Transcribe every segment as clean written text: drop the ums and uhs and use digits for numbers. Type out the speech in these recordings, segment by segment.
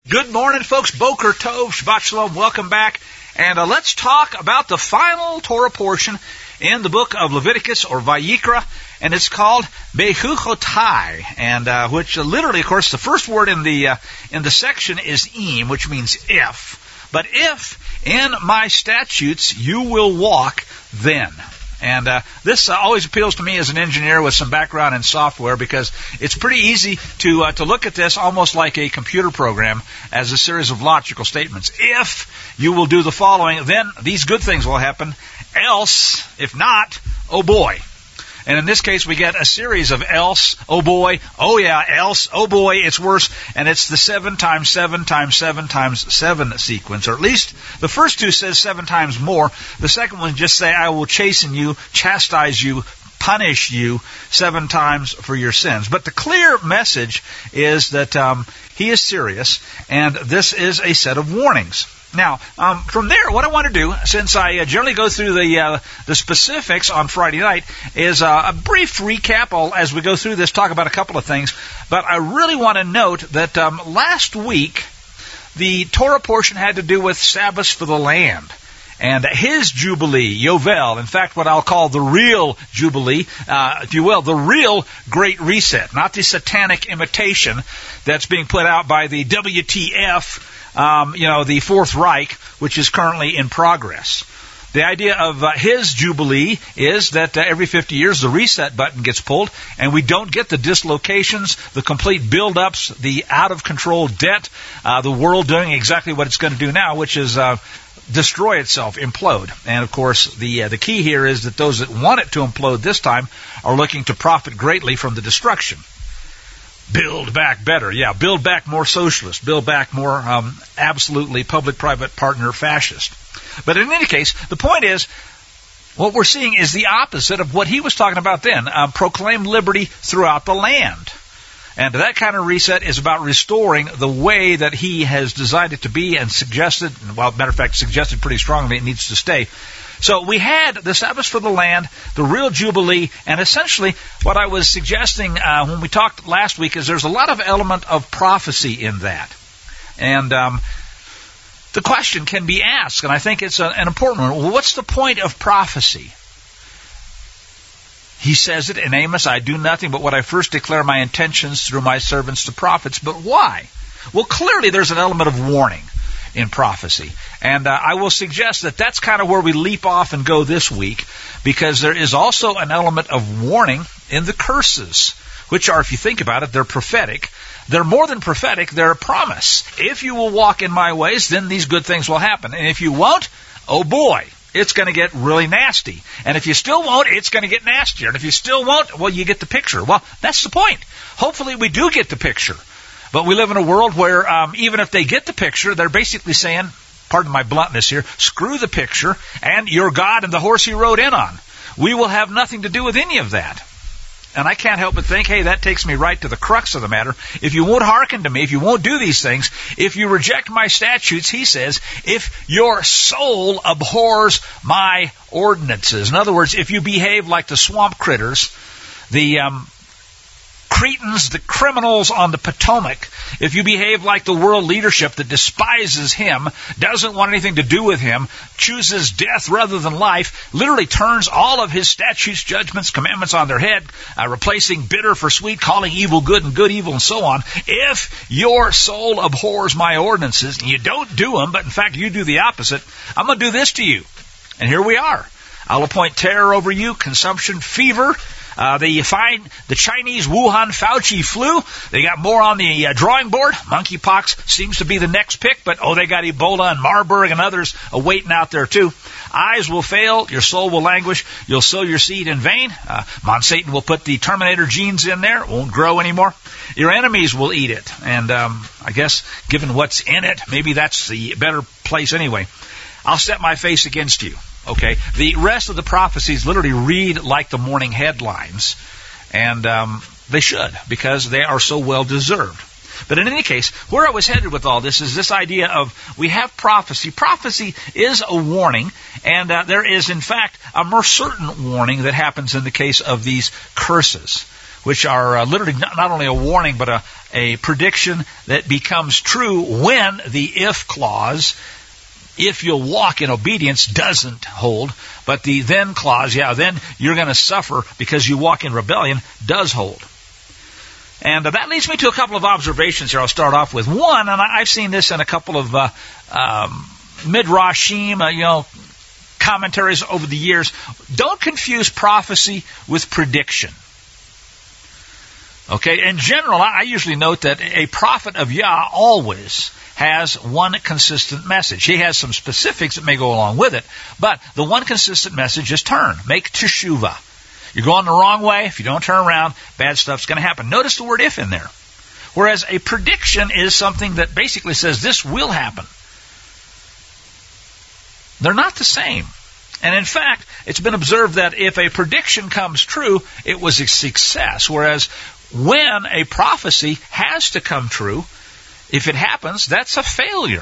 Good morning, folks. Boker Tov, Shabbat Shalom. Welcome back. And let's talk about the final Torah portion in the book of Leviticus or Vayikra, and it's called Bechuchotai, and which literally, of course, the first word in the section is im, which means if. But if in my statutes you will walk, then. And this always appeals to me as an engineer with some background in software, because it's pretty easy to look at this almost like a computer program as a series of logical statements. If you will do the following, then these good things will happen. Else, if not, oh boy. And in this case, we get a series of else, oh boy, oh yeah, else, oh boy, it's worse. And it's the 7 times 7 times 7 times 7 sequence. Or at least the first two says 7 times more. The second one just say, I will chasten you, chastise you, punish you 7 times for your sins. But the clear message is that he is serious, and this is a set of warnings. Now, from there, what I want to do, since I generally go through the specifics on Friday night, is a brief recap. As we go through this, talk about a couple of things. But I really want to note that last week, the Torah portion had to do with Sabbaths for the land. And his Jubilee, Yovel, in fact, what I'll call the real Jubilee, if you will, the real Great Reset, not the satanic imitation that's being put out by the WTF, the Fourth Reich, which is currently in progress. The idea of his Jubilee is that every 50 years the reset button gets pulled, and we don't get the dislocations, the complete build-ups, the out-of-control debt, the world doing exactly what it's going to do now, which is destroy itself, implode. And, of course, the key here is that those that want it to implode this time are looking to profit greatly from the destruction. Build back better. Yeah, build back more socialist. Build back more absolutely public-private partner fascist. But in any case, the point is, what we're seeing is the opposite of what he was talking about then. Proclaim liberty throughout the land. And that kind of reset is about restoring the way that he has designed it to be and suggested, well, matter of fact, suggested pretty strongly it needs to stay. So we had the Sabbath for the land, the real Jubilee, and essentially what I was suggesting when we talked last week is there's a lot of element of prophecy in that. And the question can be asked, and I think it's an important one. Well, what's the point of prophecy? He says it in Amos, I do nothing but what I first declare my intentions through my servants the prophets. But why? Well, clearly there's an element of warning in prophecy. And I will suggest that that's kind of where we leap off and go this week, because there is also an element of warning in the curses, which are, if you think about it, they're prophetic. They're more than prophetic, they're a promise. If you will walk in my ways, then these good things will happen. And if you won't, oh boy, it's going to get really nasty. And if you still won't, it's going to get nastier. And if you still won't, well, you get the picture. Well, that's the point. Hopefully we do get the picture. But we live in a world where even if they get the picture, they're basically saying, pardon my bluntness here, screw the picture and your God and the horse he rode in on. We will have nothing to do with any of that. And I can't help but think, hey, that takes me right to the crux of the matter. If you won't hearken to me, if you won't do these things, if you reject my statutes, he says, if your soul abhors my ordinances. In other words, if you behave like the swamp critters, the Cretans, the criminals on the Potomac, if you behave like the world leadership that despises him, doesn't want anything to do with him, chooses death rather than life, literally turns all of his statutes, judgments, commandments on their head, replacing bitter for sweet, calling evil good and good evil, and so on. If your soul abhors my ordinances, and you don't do them, but in fact you do the opposite, I'm going to do this to you. And here we are. I'll appoint terror over you, consumption, fever. They find the Chinese Wuhan Fauci flu. They got more on the drawing board. Monkeypox seems to be the next pick, but they got Ebola and Marburg and others awaiting out there too. Eyes will fail. Your soul will languish. You'll sow your seed in vain. Satan will put the Terminator genes in there. It won't grow anymore. Your enemies will eat it. And I guess given what's in it, maybe that's the better place anyway. I'll set my face against you. Okay, the rest of the prophecies literally read like the morning headlines, and they should, because they are so well deserved. But in any case, where I was headed with all this is this idea of we have prophecy. Prophecy is a warning, and there is, in fact, a more certain warning that happens in the case of these curses, which are literally not only a warning, but a prediction that becomes true when the if clause, if you'll walk in obedience, doesn't hold. But the then clause, then you're going to suffer because you walk in rebellion, does hold. And that leads me to a couple of observations here. I'll start off with one, and I've seen this in a couple of midrashim, commentaries over the years. Don't confuse prophecy with prediction. Okay, in general, I usually note that a prophet of Yah always has one consistent message. He has some specifics that may go along with it, but the one consistent message is turn, make teshuvah. You're going the wrong way. If you don't turn around, bad stuff's going to happen. Notice the word if in there. Whereas a prediction is something that basically says this will happen. They're not the same. And in fact, it's been observed that if a prediction comes true, it was a success. Whereas when a prophecy has to come true, if it happens, that's a failure.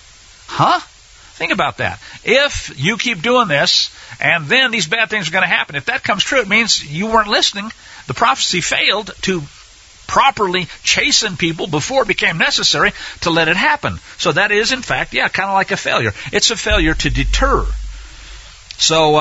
Think about that. If you keep doing this, and then these bad things are going to happen, if that comes true, it means you weren't listening. The prophecy failed to properly chasten people before it became necessary to let it happen. So that is, in fact, kind of like a failure. It's a failure to deter. So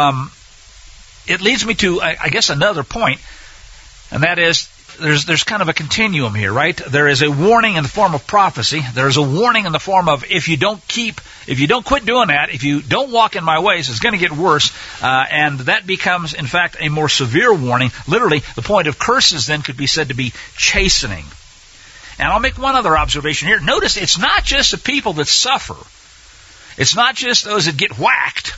it leads me to, I guess, another point, and that is there's kind of a continuum here, right? There is a warning in the form of prophecy. There is a warning in the form of if you don't quit doing that, if you don't walk in my ways, it's going to get worse. And that becomes, in fact, a more severe warning. Literally, the point of curses then could be said to be chastening. And I'll make one other observation here. Notice it's not just the people that suffer. It's not just those that get whacked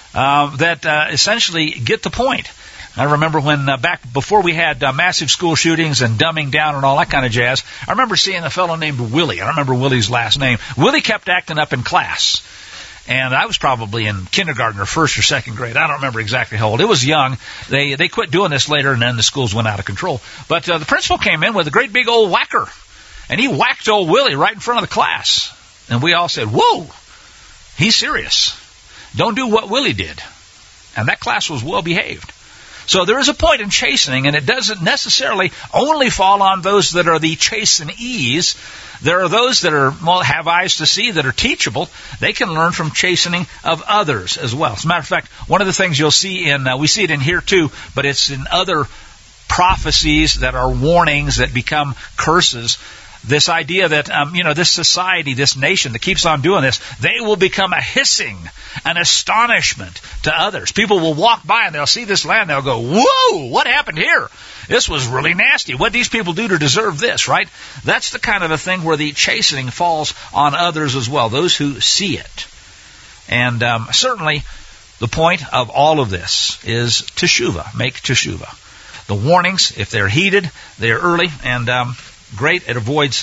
that essentially get the point. I remember when back before we had massive school shootings and dumbing down and all that kind of jazz, I remember seeing a fellow named Willie. I don't remember Willie's last name. Willie kept acting up in class. And I was probably in kindergarten or first or second grade. I don't remember exactly how old. It was young. They quit doing this later, and then the schools went out of control. But the principal came in with a great big old whacker, and he whacked old Willie right in front of the class. And we all said, whoa, he's serious. Don't do what Willie did. And that class was well behaved. So there is a point in chastening, and it doesn't necessarily only fall on those that are the chastenees. There are those that have eyes to see, that are teachable. They can learn from chastening of others as well. As a matter of fact, one of the things you'll see we see it in here too, but it's in other prophecies that are warnings that become curses. This idea that, this society, this nation that keeps on doing this, they will become a hissing, an astonishment to others. People will walk by and they'll see this land, they'll go, whoa, what happened here? This was really nasty. What did these people do to deserve this, right? That's the kind of a thing where the chastening falls on others as well, those who see it. And certainly the point of all of this is teshuvah, make teshuvah. The warnings, if they're heeded, they're early, and great. It avoids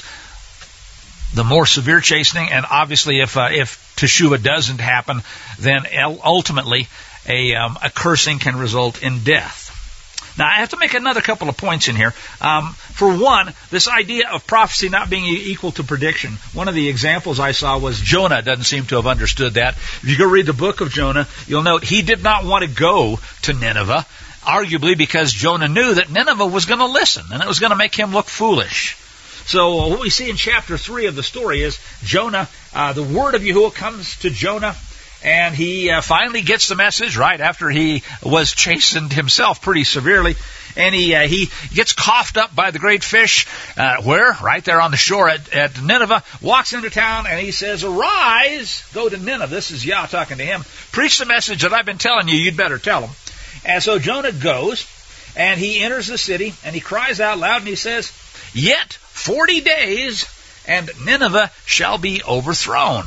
the more severe chastening, and obviously if teshuvah doesn't happen, then ultimately a cursing can result in death. Now, I have to make another couple of points in here. For one, this idea of prophecy not being equal to prediction. One of the examples I saw was Jonah doesn't seem to have understood that. If you go read the book of Jonah, you'll note he did not want to go to Nineveh, arguably because Jonah knew that Nineveh was going to listen, and it was going to make him look foolish. So what we see in chapter 3 of the story is Jonah, the word of Yahuwah comes to Jonah, and he finally gets the message, right, after he was chastened himself pretty severely, and he gets coughed up by the great fish, where? Right there on the shore at Nineveh, walks into town, and he says, arise, go to Nineveh. This is Yah talking to him. Preach the message that I've been telling you, you'd better tell them. And so Jonah goes, and he enters the city, and he cries out loud, and he says, yet 40 days, and Nineveh shall be overthrown.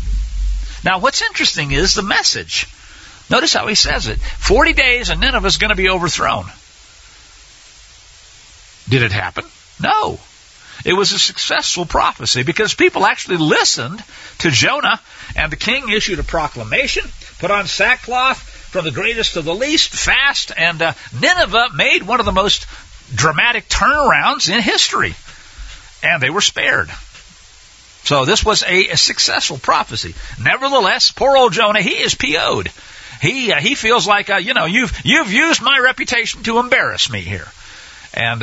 Now, what's interesting is the message. Notice how he says it. 40 days, and Nineveh is going to be overthrown. Did it happen? No. It was a successful prophecy because people actually listened to Jonah, and the king issued a proclamation, put on sackcloth, from the greatest to the least, fast, and Nineveh made one of the most dramatic turnarounds in history. And they were spared. So this was a successful prophecy. Nevertheless, poor old Jonah, he is PO'd. He feels like, you've used my reputation to embarrass me here. And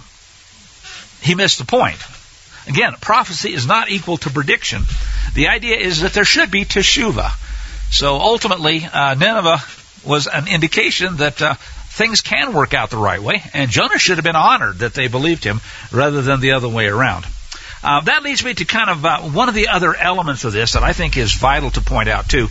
he missed the point. Again, prophecy is not equal to prediction. The idea is that there should be teshuvah. So ultimately, Nineveh was an indication that things can work out the right way, and Jonah should have been honored that they believed him rather than the other way around. That leads me to kind of one of the other elements of this that I think is vital to point out too.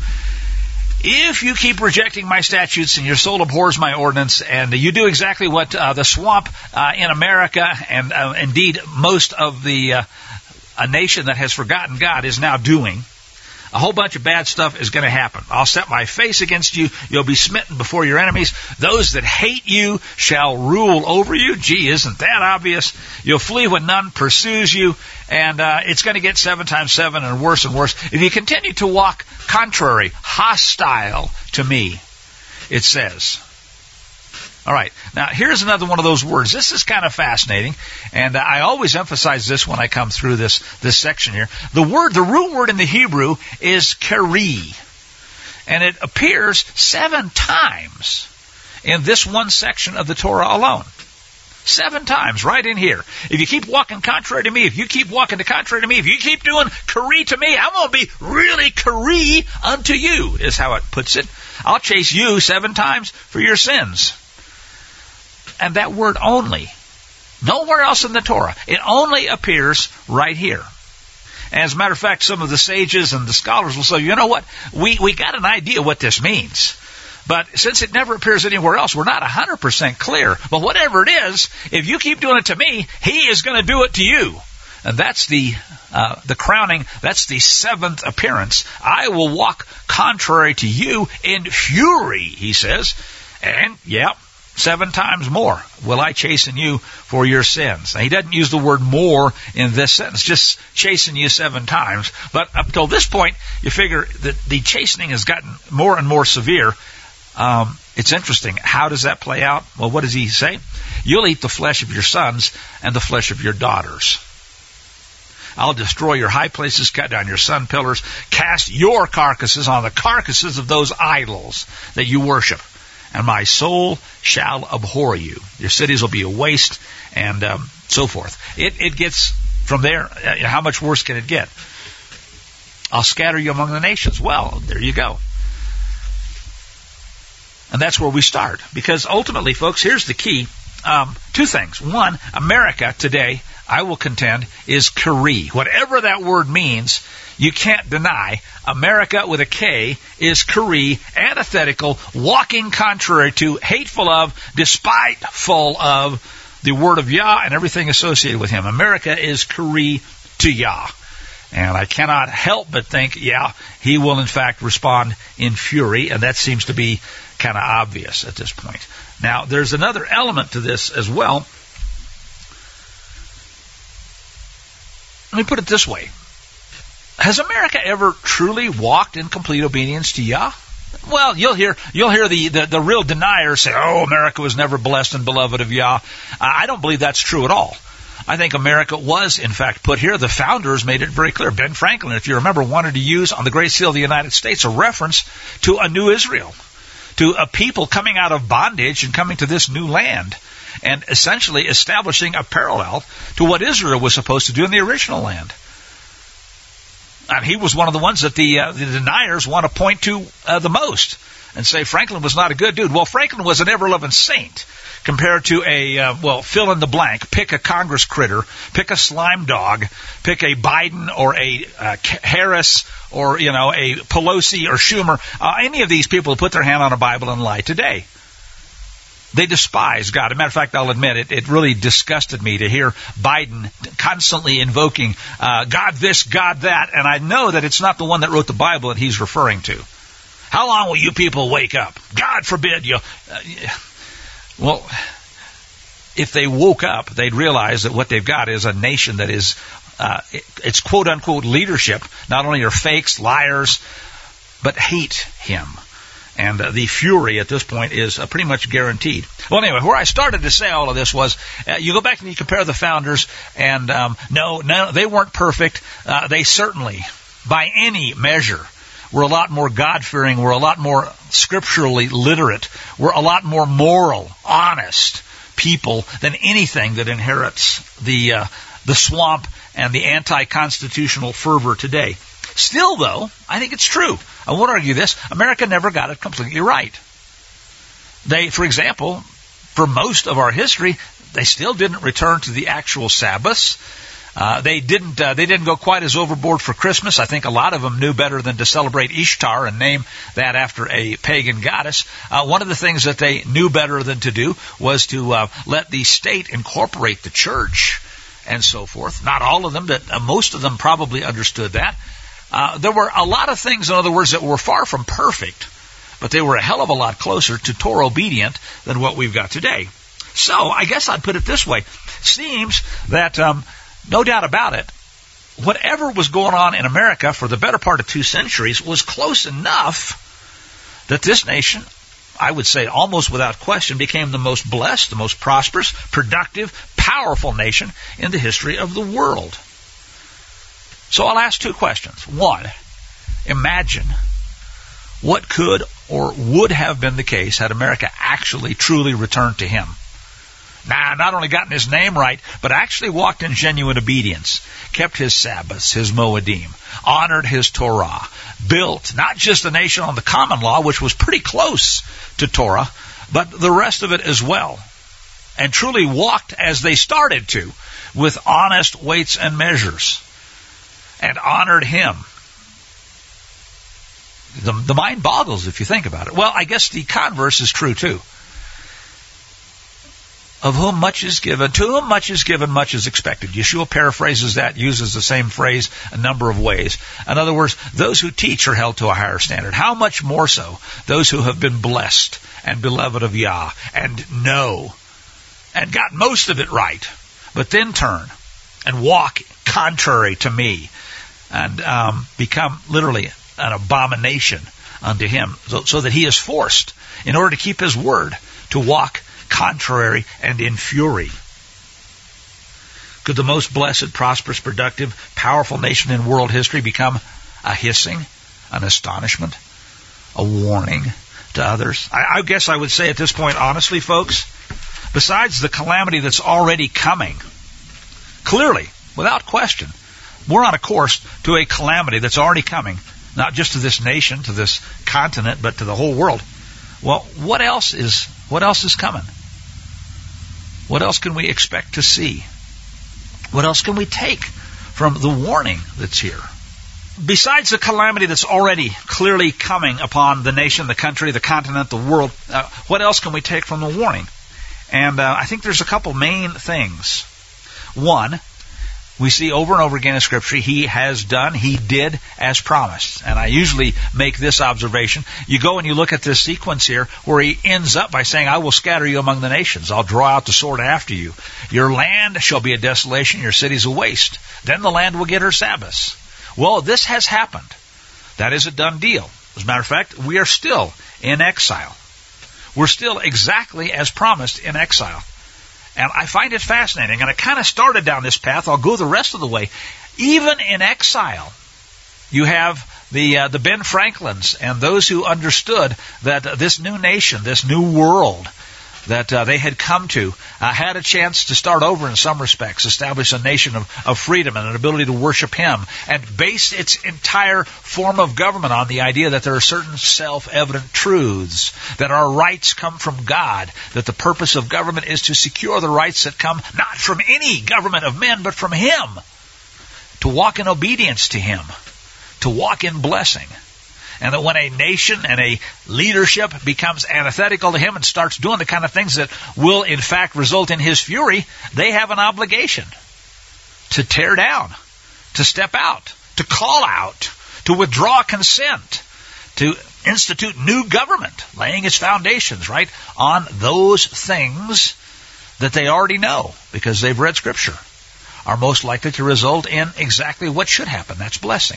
If you keep rejecting my statutes and your soul abhors my ordinance, and you do exactly what the swamp in America and indeed most of a nation that has forgotten God is now doing, a whole bunch of bad stuff is going to happen. I'll set my face against you. You'll be smitten before your enemies. Those that hate you shall rule over you. Gee, isn't that obvious? You'll flee when none pursues you. And it's going to get 7 times 7 and worse and worse. If you continue to walk contrary, hostile to me, it says. All right. Now, here's another one of those words. This is kind of fascinating, and I always emphasize this when I come through this section here. The root word in the Hebrew is keri, and it appears 7 times in this one section of the Torah alone. 7 times right in here. If you keep walking contrary to me, if you keep walking contrary to me, if you keep doing keri to me, I'm going to be really keri unto you, is how it puts it. I'll chase you 7 times for your sins. And that word only, nowhere else in the Torah. It only appears right here. As a matter of fact, some of the sages and the scholars will say, you know what, we got an idea what this means. But since it never appears anywhere else, we're not 100% clear. But whatever it is, if you keep doing it to me, he is going to do it to you. And that's the crowning, that's the 7th appearance. I will walk contrary to you in fury, he says. And, 7 times more will I chasten you for your sins. Now, he doesn't use the word more in this sentence, just chasten you 7 times. But up till this point, you figure that the chastening has gotten more and more severe. It's interesting. How does that play out? Well, what does he say? You'll eat the flesh of your sons and the flesh of your daughters. I'll destroy your high places, cut down your sun pillars, cast your carcasses on the carcasses of those idols that you worship. And my soul shall abhor you. Your cities will be a waste, and so forth. It gets from there. How much worse can it get? I'll scatter you among the nations. Well, there you go. And that's where we start. Because ultimately, folks, here's the key. 2 things. One, America today, I will contend, is keri. Whatever that word means, you can't deny. America with a K is keri, antithetical, walking contrary to, hateful of, despiteful of the word of Yah and everything associated with him. America is keri to Yah. And I cannot help but think, he will in fact respond in fury, and that seems to be kind of obvious at this point. Now, there's another element to this as well. Let me put it this way. Has America ever truly walked in complete obedience to Yah? Well, you'll hear the real deniers say, America was never blessed and beloved of Yah. I don't believe that's true at all. I think America was, in fact, put here. The founders made it very clear. Ben Franklin, if you remember, wanted to use on the Great Seal of the United States a reference to a new Israel, to a people coming out of bondage and coming to this new land, and essentially establishing a parallel to what Israel was supposed to do in the original land. And he was one of the ones that the deniers want to point to the most and say Franklin was not a good dude. Well, Franklin was an ever-loving saint compared to fill in the blank. Pick a Congress critter, pick a slime dog, pick a Biden or a Harris or, a Pelosi or Schumer, any of these people who put their hand on a Bible and lie today. They despise God. As a matter of fact, I'll admit, it really disgusted me to hear Biden constantly invoking God this, God that, and I know that it's not the one that wrote the Bible that he's referring to. How long will you people wake up? God forbid you. Well, if they woke up, they'd realize that what they've got is a nation that is, it's quote-unquote leadership. Not only are fakes, liars, but hate him. And the fury at this point is pretty much guaranteed. Well, anyway, where I started to say all of this was, you go back and you compare the founders, and no, they weren't perfect. They certainly, by any measure, were a lot more God-fearing, were a lot more scripturally literate, were a lot more moral, honest people than anything that inherits the swamp and the anti-constitutional fervor today. Still, though, I think it's true. I won't argue this. America never got it completely right. They, for example, for most of our history, they still didn't return to the actual Sabbaths. They didn't go quite as overboard for Christmas. I think a lot of them knew better than to celebrate Ishtar and name that after a pagan goddess. One of the things that they knew better than to do was to let the state incorporate the church and so forth. Not all of them, but most of them probably understood that. There were a lot of things, in other words, that were far from perfect, but they were a hell of a lot closer to Torah obedient than what we've got today. So I guess I'd put it this way. Seems that, no doubt about it, whatever was going on in America for the better part of 2 centuries was close enough that this nation, I would say almost without question, became the most blessed, the most prosperous, productive, powerful nation in the history of the world. So I'll ask 2 questions. 1, imagine what could or would have been the case had America actually truly returned to him. Now, not only gotten his name right, but actually walked in genuine obedience, kept his Sabbaths, his Moedim, honored his Torah, built not just a nation on the common law, which was pretty close to Torah, but the rest of it as well, and truly walked as they started to, with honest weights and measures, and honored him. The mind boggles if you think about it. Well, I guess the converse is true too. Of whom much is given, to whom much is given, much is expected. Yeshua paraphrases that, uses the same phrase a number of ways. In other words, those who teach are held to a higher standard. How much more so those who have been blessed and beloved of Yah and know and got most of it right, but then turn and walk contrary to me and become literally an abomination unto him, so that he is forced, in order to keep his word, to walk contrary and in fury. Could the most blessed, prosperous, productive, powerful nation in world history become a hissing, an astonishment, a warning to others? I guess I would say at this point, honestly, folks, besides the calamity that's already coming, clearly, without question, we're on a course to a calamity that's already coming, not just to this nation, to this continent, but to the whole world. Well, what else is coming? What else can we expect to see? What else can we take from the warning that's here? Besides the calamity that's already clearly coming upon the nation, the country, the continent, the world, what else can we take from the warning? And I think there's a couple main things. 1, we see over and over again in Scripture, he did as promised. And I usually make this observation. You go and you look at this sequence here where he ends up by saying, I will scatter you among the nations. I'll draw out the sword after you. Your land shall be a desolation, your cities a waste. Then the land will get her Sabbaths. Well, this has happened. That is a done deal. As a matter of fact, we are still in exile. We're still exactly as promised in exile. And I find it fascinating, and I kind of started down this path. I'll go the rest of the way. Even in exile, you have the Ben Franklins and those who understood that this new nation, this new world that they had come to, had a chance to start over in some respects, establish a nation of freedom and an ability to worship him, and base its entire form of government on the idea that there are certain self-evident truths, that our rights come from God, that the purpose of government is to secure the rights that come not from any government of men, but from him, to walk in obedience to him, to walk in blessing. And that when a nation and a leadership becomes antithetical to him and starts doing the kind of things that will in fact result in his fury, they have an obligation to tear down, to step out, to call out, to withdraw consent, to institute new government, laying its foundations right on those things that they already know, because they've read Scripture, are most likely to result in exactly what should happen. That's blessing.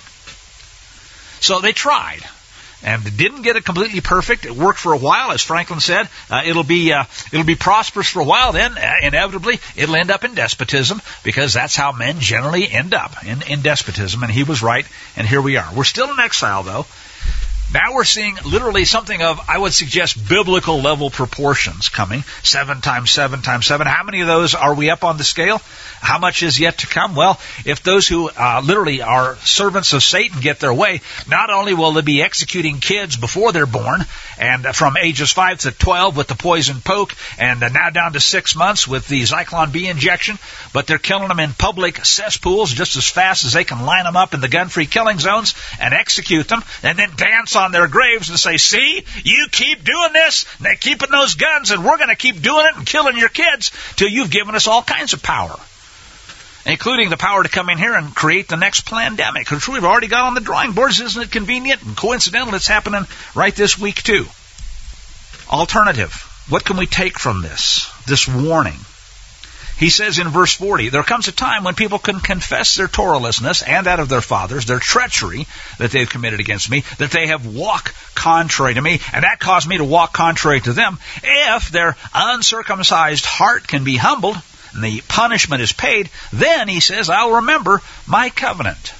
So they tried, and didn't get it completely perfect. It worked for a while, as Franklin said. It'll be prosperous for a while. Then, inevitably, it'll end up in despotism, because that's how men generally end up, in despotism. And he was right, and here we are. We're still in exile, though. Now we're seeing literally something of, I would suggest, biblical level proportions coming. 7 times 7 times 7. How many of those are we up on the scale? How much is yet to come? Well, if those who literally are servants of Satan get their way, not only will they be executing kids before they're born, and from ages 5 to 12 with the poison poke, and now down to 6 months with the Zyklon B injection, but they're killing them in public cesspools just as fast as they can line them up in the gun-free killing zones and execute them, and then dance on their graves and say, see, you keep doing this, and keeping those guns, and we're going to keep doing it and killing your kids till you've given us all kinds of power, including the power to come in here and create the next pandemic, which we've already got on the drawing boards. Isn't it convenient and coincidental? It's happening right this week too. Alternative. What can we take from this warning? He says in verse 40, there comes a time when people can confess their Torahlessness and that of their fathers, their treachery that they've committed against me, that they have walked contrary to me, and that caused me to walk contrary to them. If their uncircumcised heart can be humbled, and the punishment is paid, then, he says, I'll remember my covenant.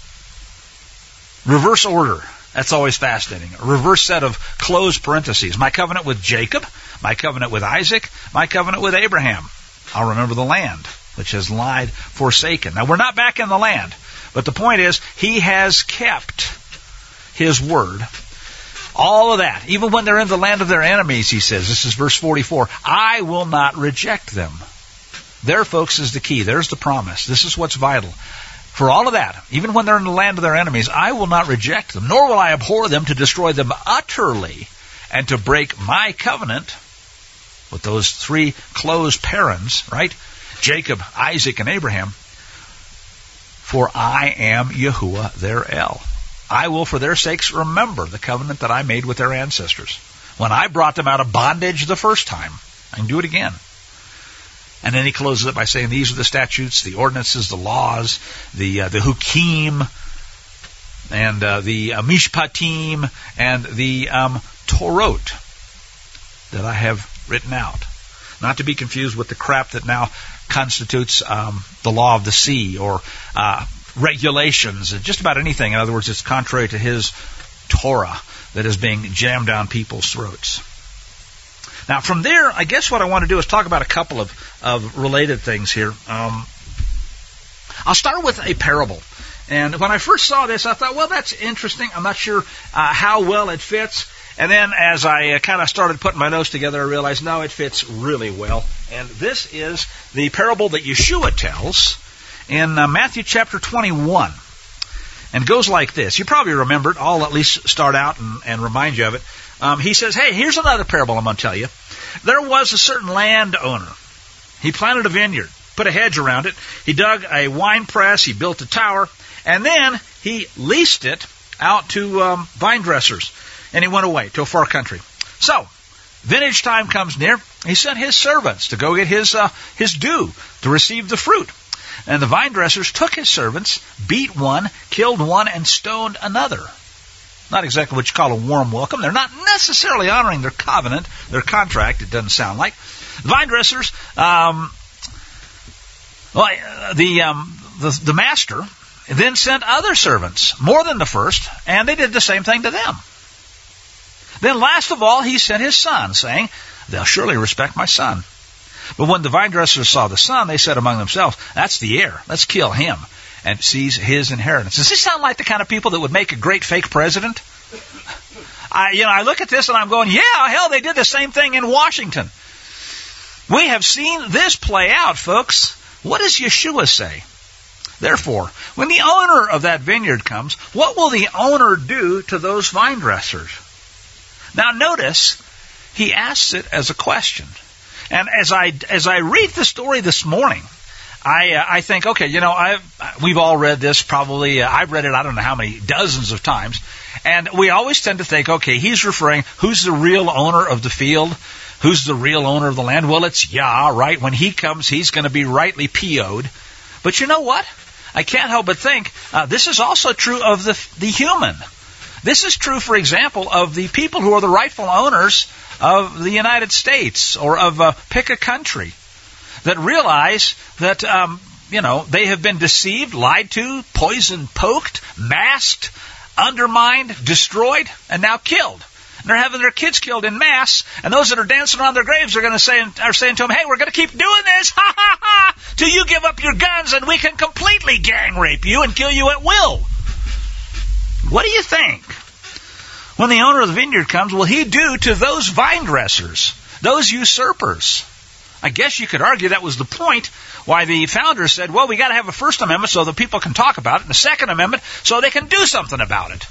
Reverse order. That's always fascinating. A reverse set of closed parentheses. My covenant with Jacob, my covenant with Isaac, my covenant with Abraham. I'll remember the land which has lied forsaken. Now, we're not back in the land, but the point is, he has kept his word. All of that, even when they're in the land of their enemies, he says, this is verse 44, I will not reject them. There, folks, is the key. There's the promise. This is what's vital. For all of that, even when they're in the land of their enemies, I will not reject them, nor will I abhor them to destroy them utterly and to break my covenant with those 3 close parents, right? Jacob, Isaac, and Abraham. For I am Yahuwah their El. I will for their sakes remember the covenant that I made with their ancestors. When I brought them out of bondage the first time, I can do it again. And then he closes it by saying, these are the statutes, the ordinances, the laws, the hukim, and the mishpatim, and the Torot that I have written out. Not to be confused with the crap that now constitutes the law of the sea or regulations, just about anything. In other words, it's contrary to his Torah that is being jammed down people's throats. Now, from there, I guess what I want to do is talk about a couple of related things here. I'll start with a parable. And when I first saw this, I thought, well, that's interesting. I'm not sure how well it fits. And then as I kind of started putting my notes together, I realized, no, it fits really well. And this is the parable that Yeshua tells in Matthew chapter 21. And it goes like this. You probably remember it. I'll at least start out and remind you of it. He says, hey, here's another parable I'm going to tell you. There was a certain landowner. He planted a vineyard, put a hedge around it. He dug a wine press. He built a tower. And then he leased it out to vine dressers. And he went away to a far country. So, vintage time comes near. He sent his servants to go get his due to receive the fruit. And the vine dressers took his servants, beat one, killed one, and stoned another. Not exactly what you call a warm welcome. They're not necessarily honoring their covenant, their contract, it doesn't sound like. The vine dressers, the master then sent other servants, more than the first, and they did the same thing to them. Then last of all, he sent his son, saying, they'll surely respect my son. But when the vine dressers saw the son, they said among themselves, that's the heir. Let's kill him and seize his inheritance. Does this sound like the kind of people that would make a great fake president? I look at this and I'm going, yeah, hell, they did the same thing in Washington. We have seen this play out, folks. What does Yeshua say? Therefore, when the owner of that vineyard comes, what will the owner do to those vine dressers? Now notice, he asks it as a question. And as I read the story this morning, I think, okay, we've all read this probably. I've read it I don't know how many dozens of times, and we always tend to think, okay, he's referring, who's the real owner of the field? Who's the real owner of the land? Well, it's Yah, right? When he comes, he's going to be rightly PO'd. But you know what? I can't help but think this is also true of the human. This is true, for example, of the people who are the rightful owners of the United States or of pick a country that realize that, they have been deceived, lied to, poison poked, masked, undermined, destroyed, and now killed. And they're having their kids killed in mass, and those that are dancing around their graves are saying to them, hey, we're going to keep doing this, ha ha ha, till you give up your guns and we can completely gang rape you and kill you at will. What do you think? When the owner of the vineyard comes, will he do to those vine dressers, those usurpers? I guess you could argue that was the point why the founders said, well, we got to have a First Amendment so that people can talk about it, and a Second Amendment so they can do something about it.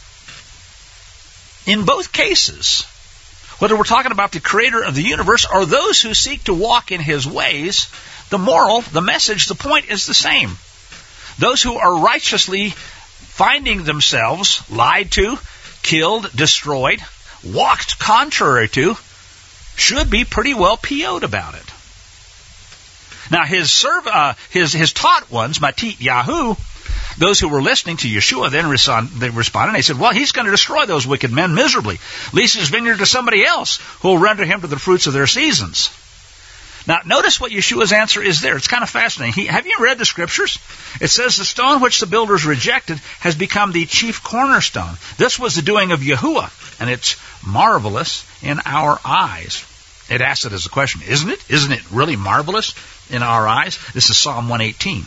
In both cases, whether we're talking about the creator of the universe or those who seek to walk in his ways, the moral, the message, the point is the same. Those who are righteously finding themselves lied to, killed, destroyed, walked contrary to, should be pretty well PO'd about it. Now, his taught ones, Matit Yahu, those who were listening to Yeshua then they responded, and they said, well, he's going to destroy those wicked men miserably, lease his vineyard to somebody else who will render him to the fruits of their seasons. Now, notice what Yeshua's answer is there. It's kind of fascinating. Have you read the scriptures? It says, the stone which the builders rejected has become the chief cornerstone. This was the doing of Yahuwah, and it's marvelous in our eyes. It asks it as a question, isn't it? Isn't it really marvelous in our eyes? This is Psalm 118.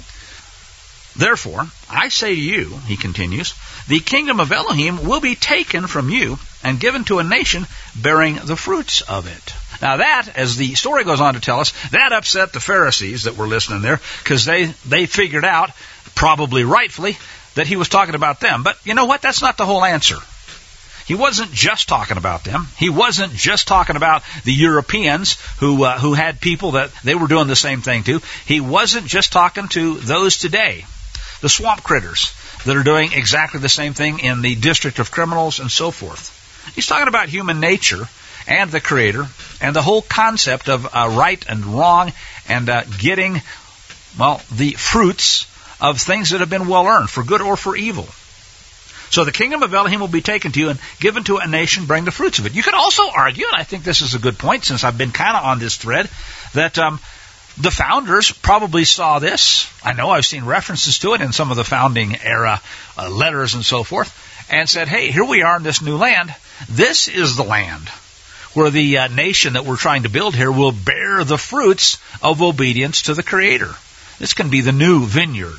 Therefore, I say to you, he continues, the kingdom of Elohim will be taken from you and given to a nation bearing the fruits of it. Now that, as the story goes on to tell us, that upset the Pharisees that were listening there, because they figured out, probably rightfully, that he was talking about them. But you know what? That's not the whole answer. He wasn't just talking about them. He wasn't just talking about the Europeans who had people that they were doing the same thing to. He wasn't just talking to those today, the swamp critters that are doing exactly the same thing in the district of criminals and so forth. He's talking about human nature and the Creator and the whole concept of right and wrong and getting, the fruits of things that have been well earned, for good or for evil. So the kingdom of Elohim will be taken to you and given to a nation, bring the fruits of it. You could also argue, and I think this is a good point since I've been kind of on this thread, that the founders probably saw this. I know I've seen references to it in some of the founding era letters and so forth, and said, hey, here we are in this new land. This is the land where the nation that we're trying to build here will bear the fruits of obedience to the Creator. This can be the new vineyard.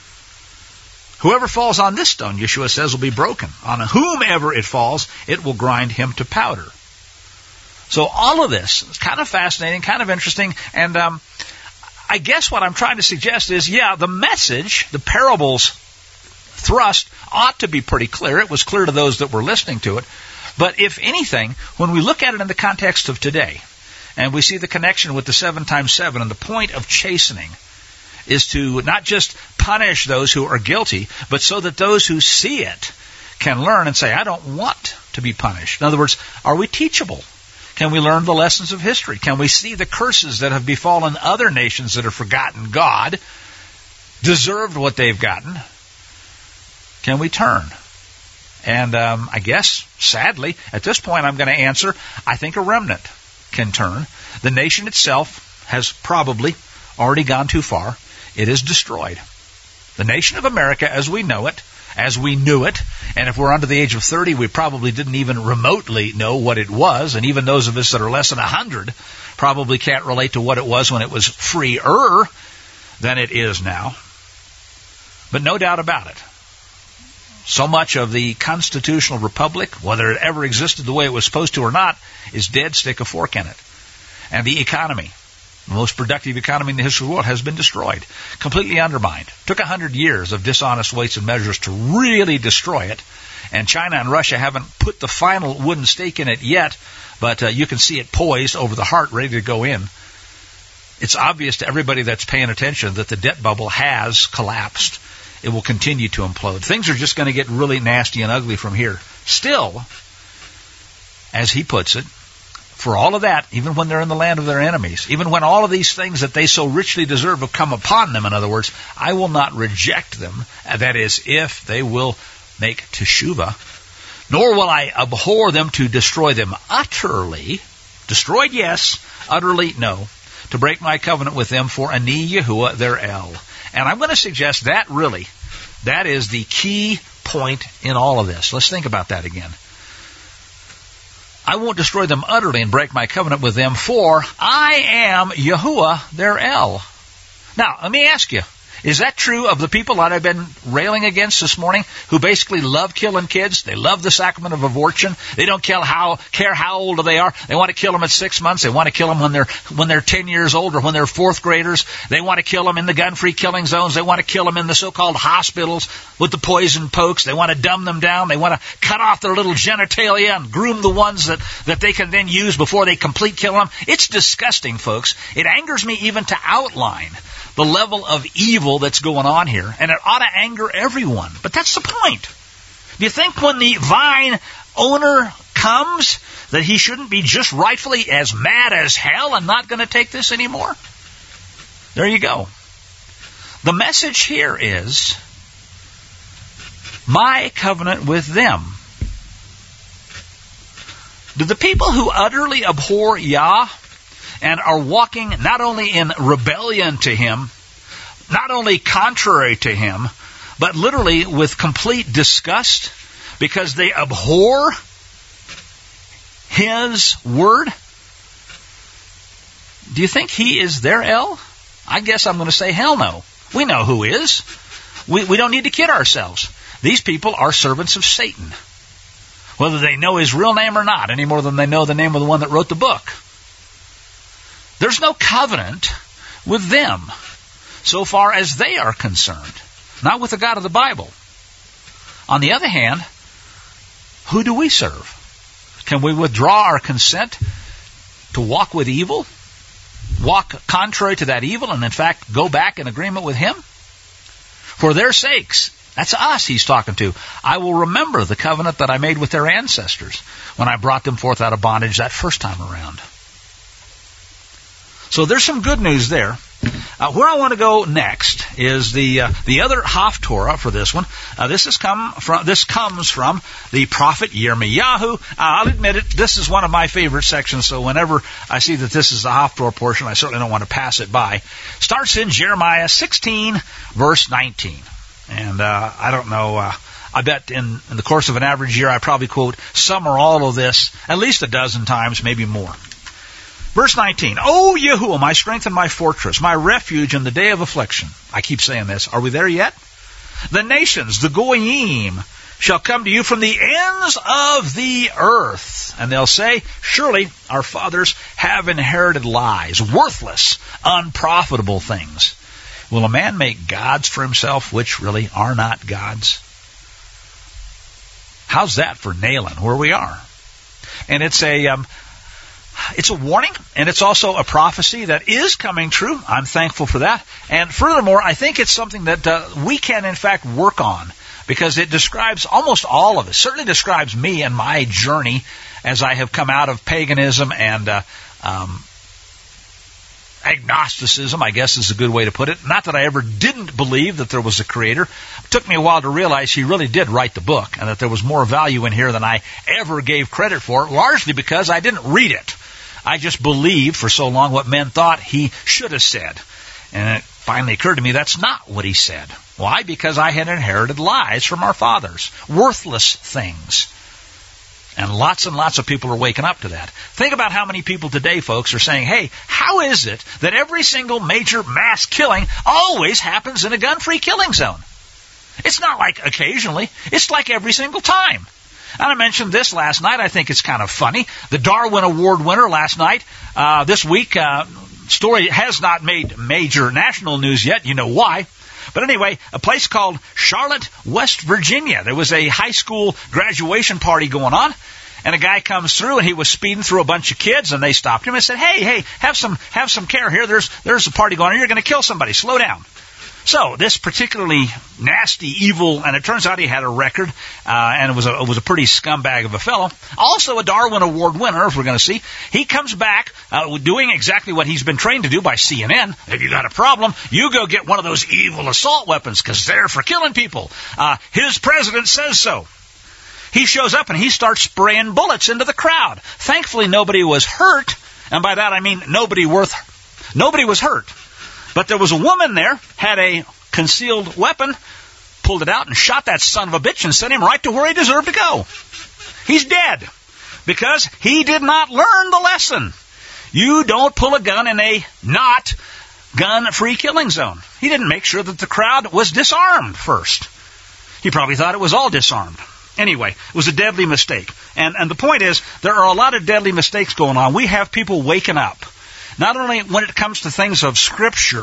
Whoever falls on this stone, Yeshua says, will be broken. On whomever it falls, it will grind him to powder. So all of this is kind of fascinating, kind of interesting, and I guess what I'm trying to suggest is, the message, the parable's thrust ought to be pretty clear. It was clear to those that were listening to it. But if anything, when we look at it in the context of today, and we see the connection with the 7 times 7 and the point of chastening, is to not just punish those who are guilty, but so that those who see it can learn and say, I don't want to be punished. In other words, are we teachable? Can we learn the lessons of history? Can we see the curses that have befallen other nations that have forgotten God, deserved what they've gotten? Can we turn? And I guess, sadly, at this point I'm going to answer, I think a remnant can turn. The nation itself has probably already gone too far. It is destroyed. The nation of America as we know it, as we knew it, and if we're under the age of 30, we probably didn't even remotely know what it was, and even those of us that are less than 100 probably can't relate to what it was when it was freer than it is now. But no doubt about it, so much of the constitutional republic, whether it ever existed the way it was supposed to or not, is dead. Stick a fork in it. And the economy, the most productive economy in the history of the world, has been destroyed, completely undermined. Took 100 years of dishonest weights and measures to really destroy it. And China and Russia haven't put the final wooden stake in it yet, but you can see it poised over the heart, ready to go in. It's obvious to everybody that's paying attention that the debt bubble has collapsed. It will continue to implode. Things are just going to get really nasty and ugly from here. Still, as he puts it, for all of that, even when they're in the land of their enemies, even when all of these things that they so richly deserve have come upon them, in other words, I will not reject them, that is, if they will make teshuvah, nor will I abhor them to destroy them utterly. Destroyed, yes. Utterly, no. To break my covenant with them for Ani Yahuwah their El. And I'm going to suggest that really, that is the key point in all of this. Let's think about that again. I won't destroy them utterly and break my covenant with them, for I am Yahuwah their El. Now, let me ask you, is that true of the people that I've been railing against this morning, who basically love killing kids? They love the sacrament of abortion. They don't care how old they are. They want to kill them at 6 months. They want to kill them when they're 10 years old or when they're fourth graders. They want to kill them in the gun-free killing zones. They want to kill them in the so-called hospitals with the poison pokes. They want to dumb them down. They want to cut off their little genitalia and groom the ones that they can then use before they complete kill them. It's disgusting, folks. It angers me even to outline the level of evil that's going on here, and it ought to anger everyone. But that's the point. Do you think when the vine owner comes that he shouldn't be just rightfully as mad as hell and not going to take this anymore? There you go. The message here is my covenant with them. Do the people who utterly abhor Yah and are walking not only in rebellion to Him, not only contrary to Him, but literally with complete disgust because they abhor His word? Do you think He is their El? I guess I'm going to say hell no. We know who is. We don't need to kid ourselves. These people are servants of Satan, whether they know his real name or not, any more than they know the name of the one that wrote the book. There's no covenant with them so far as they are concerned, not with the God of the Bible. On the other hand, who do we serve? Can we withdraw our consent to walk with evil, walk contrary to that evil, and in fact go back in agreement with Him? For their sakes, that's us He's talking to, I will remember the covenant that I made with their ancestors when I brought them forth out of bondage that first time around. So there's some good news there. Where I want to go next is the other Haftorah for this one. This comes from the prophet Yirmiyahu. I'll admit it, this is one of my favorite sections, so whenever I see that this is the Haftorah portion, I certainly don't want to pass it by. Starts in Jeremiah 16, verse 19. And I don't know, I bet in the course of an average year I probably quote some or all of this at least a dozen times, maybe more. Verse 19, O Yahuwah, my strength and my fortress, my refuge in the day of affliction. I keep saying this. Are we there yet? The nations, the Goyim, shall come to you from the ends of the earth. And they'll say, surely our fathers have inherited lies, worthless, unprofitable things. Will a man make gods for himself which really are not gods? How's that for nailing where we are? And it's a warning, and it's also a prophecy that is coming true. I'm thankful for that. And furthermore, I think it's something that we can, in fact, work on, because it describes almost all of us. Certainly describes me and my journey as I have come out of paganism and agnosticism, I guess is a good way to put it. Not that I ever didn't believe that there was a creator. It took me a while to realize He really did write the book, and that there was more value in here than I ever gave credit for, largely because I didn't read it. I just believed for so long what men thought He should have said. And it finally occurred to me that's not what He said. Why? Because I had inherited lies from our fathers. Worthless things. And lots of people are waking up to that. Think about how many people today, folks, are saying, hey, how is it that every single major mass killing always happens in a gun-free killing zone? It's not like occasionally. It's like every single time. And I mentioned this last night. I think it's kind of funny. The Darwin Award winner last night, this week, story has not made major national news yet. You know why. But anyway, a place called Charlotte, West Virginia. There was a high school graduation party going on, and a guy comes through, and he was speeding through a bunch of kids, and they stopped him and said, hey, have some care here. There's a party going on. You're going to kill somebody. Slow down. So this particularly nasty, evil, and it turns out he had a record, and it was a pretty scumbag of a fellow. Also a Darwin Award winner, as we're going to see. He comes back doing exactly what he's been trained to do by CNN. If you got a problem, you go get one of those evil assault weapons, because they're for killing people. His president says so. He shows up and he starts spraying bullets into the crowd. Thankfully, nobody was hurt, and by that I mean nobody was hurt. But there was a woman there, had a concealed weapon, pulled it out and shot that son of a bitch and sent him right to where he deserved to go. He's dead because he did not learn the lesson. You don't pull a gun in a not gun-free killing zone. He didn't make sure that the crowd was disarmed first. He probably thought it was all disarmed. Anyway, it was a deadly mistake. And the point is, there are a lot of deadly mistakes going on. We have people waking up. Not only when it comes to things of Scripture,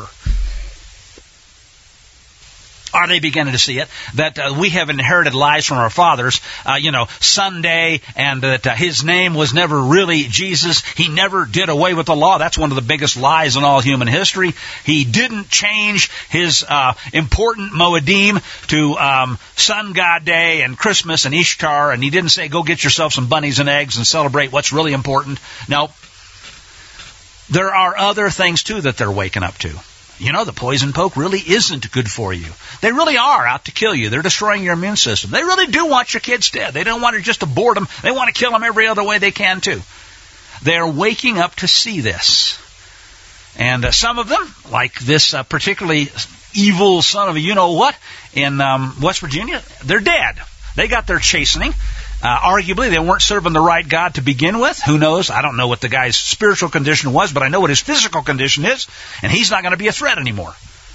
are they beginning to see it, that we have inherited lies from our fathers, Sunday, and that his name was never really Jesus. He never did away with the law. That's one of the biggest lies in all human history. He didn't change his important Moedim to Sun God Day and Christmas and Ishtar, and he didn't say, go get yourself some bunnies and eggs and celebrate what's really important. No. There are other things, too, that they're waking up to. The poison poke really isn't good for you. They really are out to kill you. They're destroying your immune system. They really do want your kids dead. They don't want to just abort them. They want to kill them every other way they can, too. They're waking up to see this. And some of them, like this particularly evil son of a you-know-what in West Virginia, they're dead. They got their chastening. Arguably, they weren't serving the right God to begin with. Who knows? I don't know what the guy's spiritual condition was, but I know what his physical condition is, and he's not going to be a threat anymore.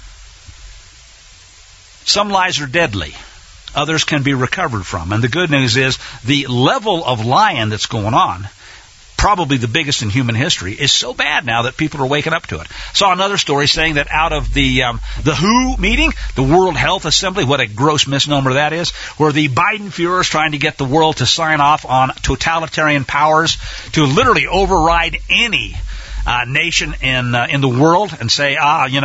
Some lies are deadly. Others can be recovered from. And the good news is the level of lying that's going on, probably the biggest in human history, is so bad now that people are waking up to it. Saw another story saying that out of the WHO meeting, the World Health Assembly, what a gross misnomer that is, where the Biden Fuhrer is trying to get the world to sign off on totalitarian powers to literally override any nation in the world and say,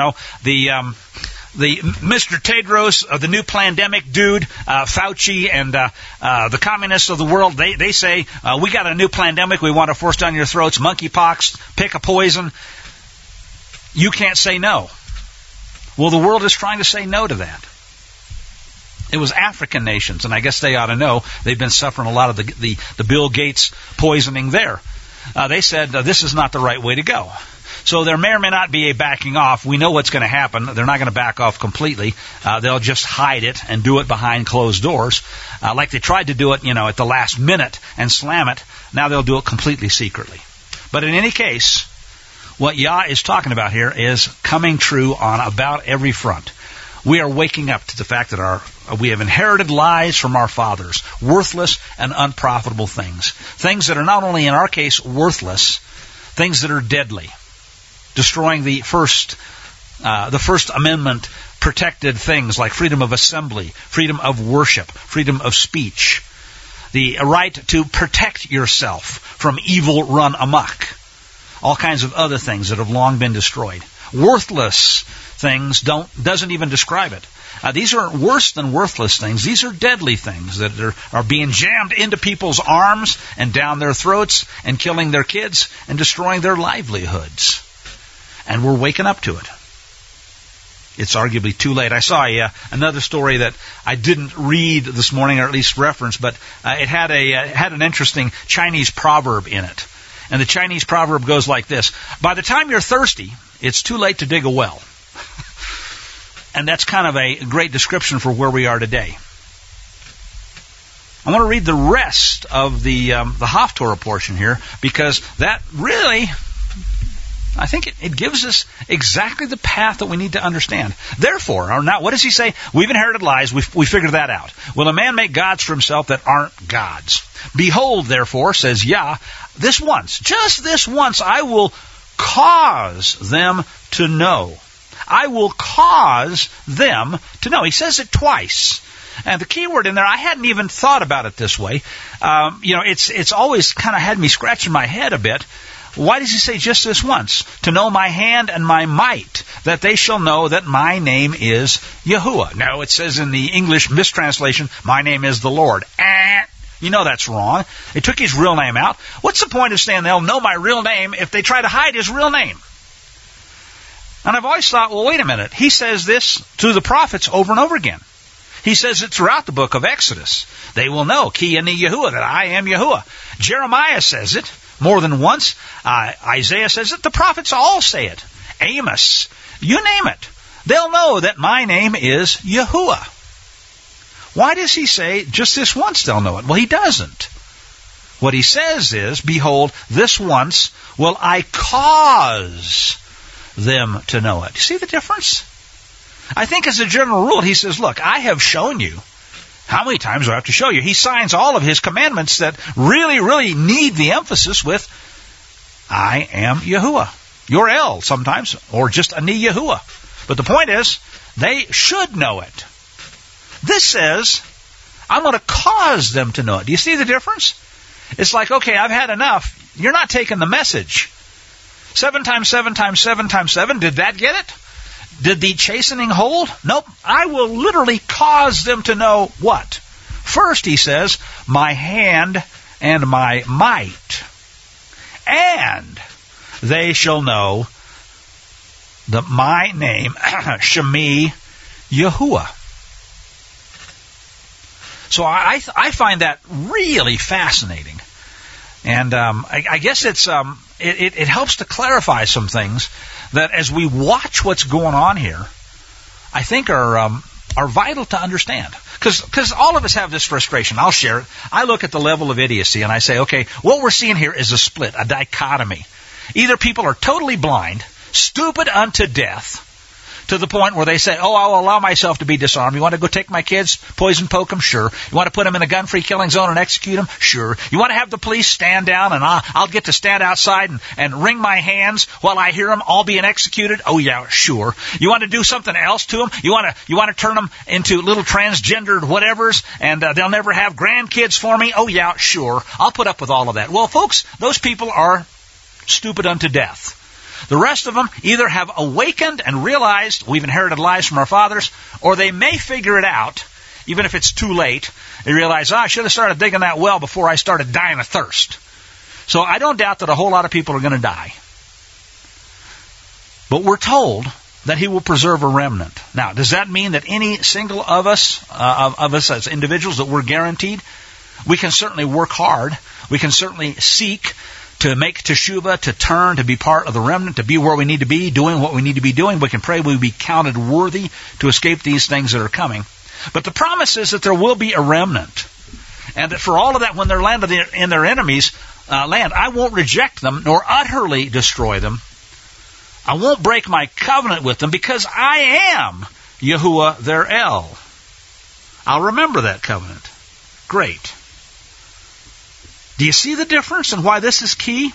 the Mr. Tedros, the new pandemic dude, Fauci, and the communists of the world, they say, we got a new pandemic, we want to force down your throats, monkeypox, pick a poison. You can't say no. Well, the world is trying to say no to that. It was African nations, and I guess they ought to know. They've been suffering a lot of the Bill Gates poisoning there. They said this is not the right way to go. So there may or may not be a backing off. We know what's going to happen. They're not going to back off completely. They'll just hide it and do it behind closed doors. Like they tried to do it, at the last minute and slam it. Now they'll do it completely secretly. But in any case, what Yah is talking about here is coming true on about every front. We are waking up to the fact that we have inherited lies from our fathers, worthless and unprofitable things. Things that are not only, in our case, worthless, things that are deadly. Destroying the First Amendment protected things like freedom of assembly, freedom of worship, freedom of speech, the right to protect yourself from evil run amok, all kinds of other things that have long been destroyed. Worthless things doesn't even describe it. These are worse than worthless things. These are deadly things that are being jammed into people's arms and down their throats and killing their kids and destroying their livelihoods. And we're waking up to it. It's arguably too late. I saw another story that I didn't read this morning, or at least reference, but it had an interesting Chinese proverb in it. And the Chinese proverb goes like this: by the time you're thirsty, it's too late to dig a well. And that's kind of a great description for where we are today. I want to read the rest of the Haftorah portion here, because that really, I think it gives us exactly the path that we need to understand. Therefore, or not, what does he say? We've inherited lies. We figured that out. Will a man make gods for himself that aren't gods? Behold, therefore, says Yah, this once, just this once, I will cause them to know. I will cause them to know. He says it twice. And the key word in there, I hadn't even thought about it this way. It's always kind of had me scratching my head a bit. Why does he say just this once? To know my hand and my might, that they shall know that my name is Yahuwah. No, it says in the English mistranslation, my name is the Lord. You know that's wrong. They took his real name out. What's the point of saying they'll know my real name if they try to hide his real name? And I've always thought, well, wait a minute. He says this to the prophets over and over again. He says it throughout the book of Exodus. They will know, Ki Ani Yahuwah, that I am Yahuwah. Jeremiah says it more than once. Isaiah says it. The prophets all say it. Amos. You name it. They'll know that my name is Yahuwah. Why does he say just this once they'll know it? Well, he doesn't. What he says is, behold, this once will I cause them to know it. You see the difference? I think as a general rule, he says, look, I have shown you. How many times do I have to show you? He signs all of his commandments that really, really need the emphasis with, I am Yahuwah. You're El sometimes, or just Ani Yahuwah. But the point is, they should know it. This says, I'm going to cause them to know it. Do you see the difference? It's like, okay, I've had enough. You're not taking the message. 7 times 7 times 7 times 7, did that get it? Did the chastening hold? Nope. I will literally cause them to know what? First, he says, my hand and my might. And they shall know that my name, Shemi Yahuwah. So I find that really fascinating. And I guess it helps to clarify some things that as we watch what's going on here, I think are vital to understand. Because all of us have this frustration. I'll share it. I look at the level of idiocy and I say, okay, what we're seeing here is a split, a dichotomy. Either people are totally blind, stupid unto death, to the point where they say, oh, I'll allow myself to be disarmed. You want to go take my kids, poison poke them? Sure. You want to put them in a gun-free killing zone and execute them? Sure. You want to have the police stand down and I'll get to stand outside and wring my hands while I hear them all being executed? Oh, yeah, sure. You want to do something else to them? You want to turn them into little transgendered whatevers and they'll never have grandkids for me? Oh, yeah, sure. I'll put up with all of that. Well, folks, those people are stupid unto death. The rest of them either have awakened and realized we've inherited lies from our fathers, or they may figure it out, even if it's too late. They realize, I should have started digging that well before I started dying of thirst. So I don't doubt that a whole lot of people are going to die. But we're told that he will preserve a remnant. Now, does that mean that any single of us as individuals, that we're guaranteed? We can certainly work hard. We can certainly seek to make teshuvah, to turn, to be part of the remnant, to be where we need to be, doing what we need to be doing. We can pray we be counted worthy to escape these things that are coming. But the promise is that there will be a remnant. And that for all of that, when they're landed in their enemies' land, I won't reject them nor utterly destroy them. I won't break my covenant with them because I am Yahuwah their El. I'll remember that covenant. Great. Do you see the difference and why this is key?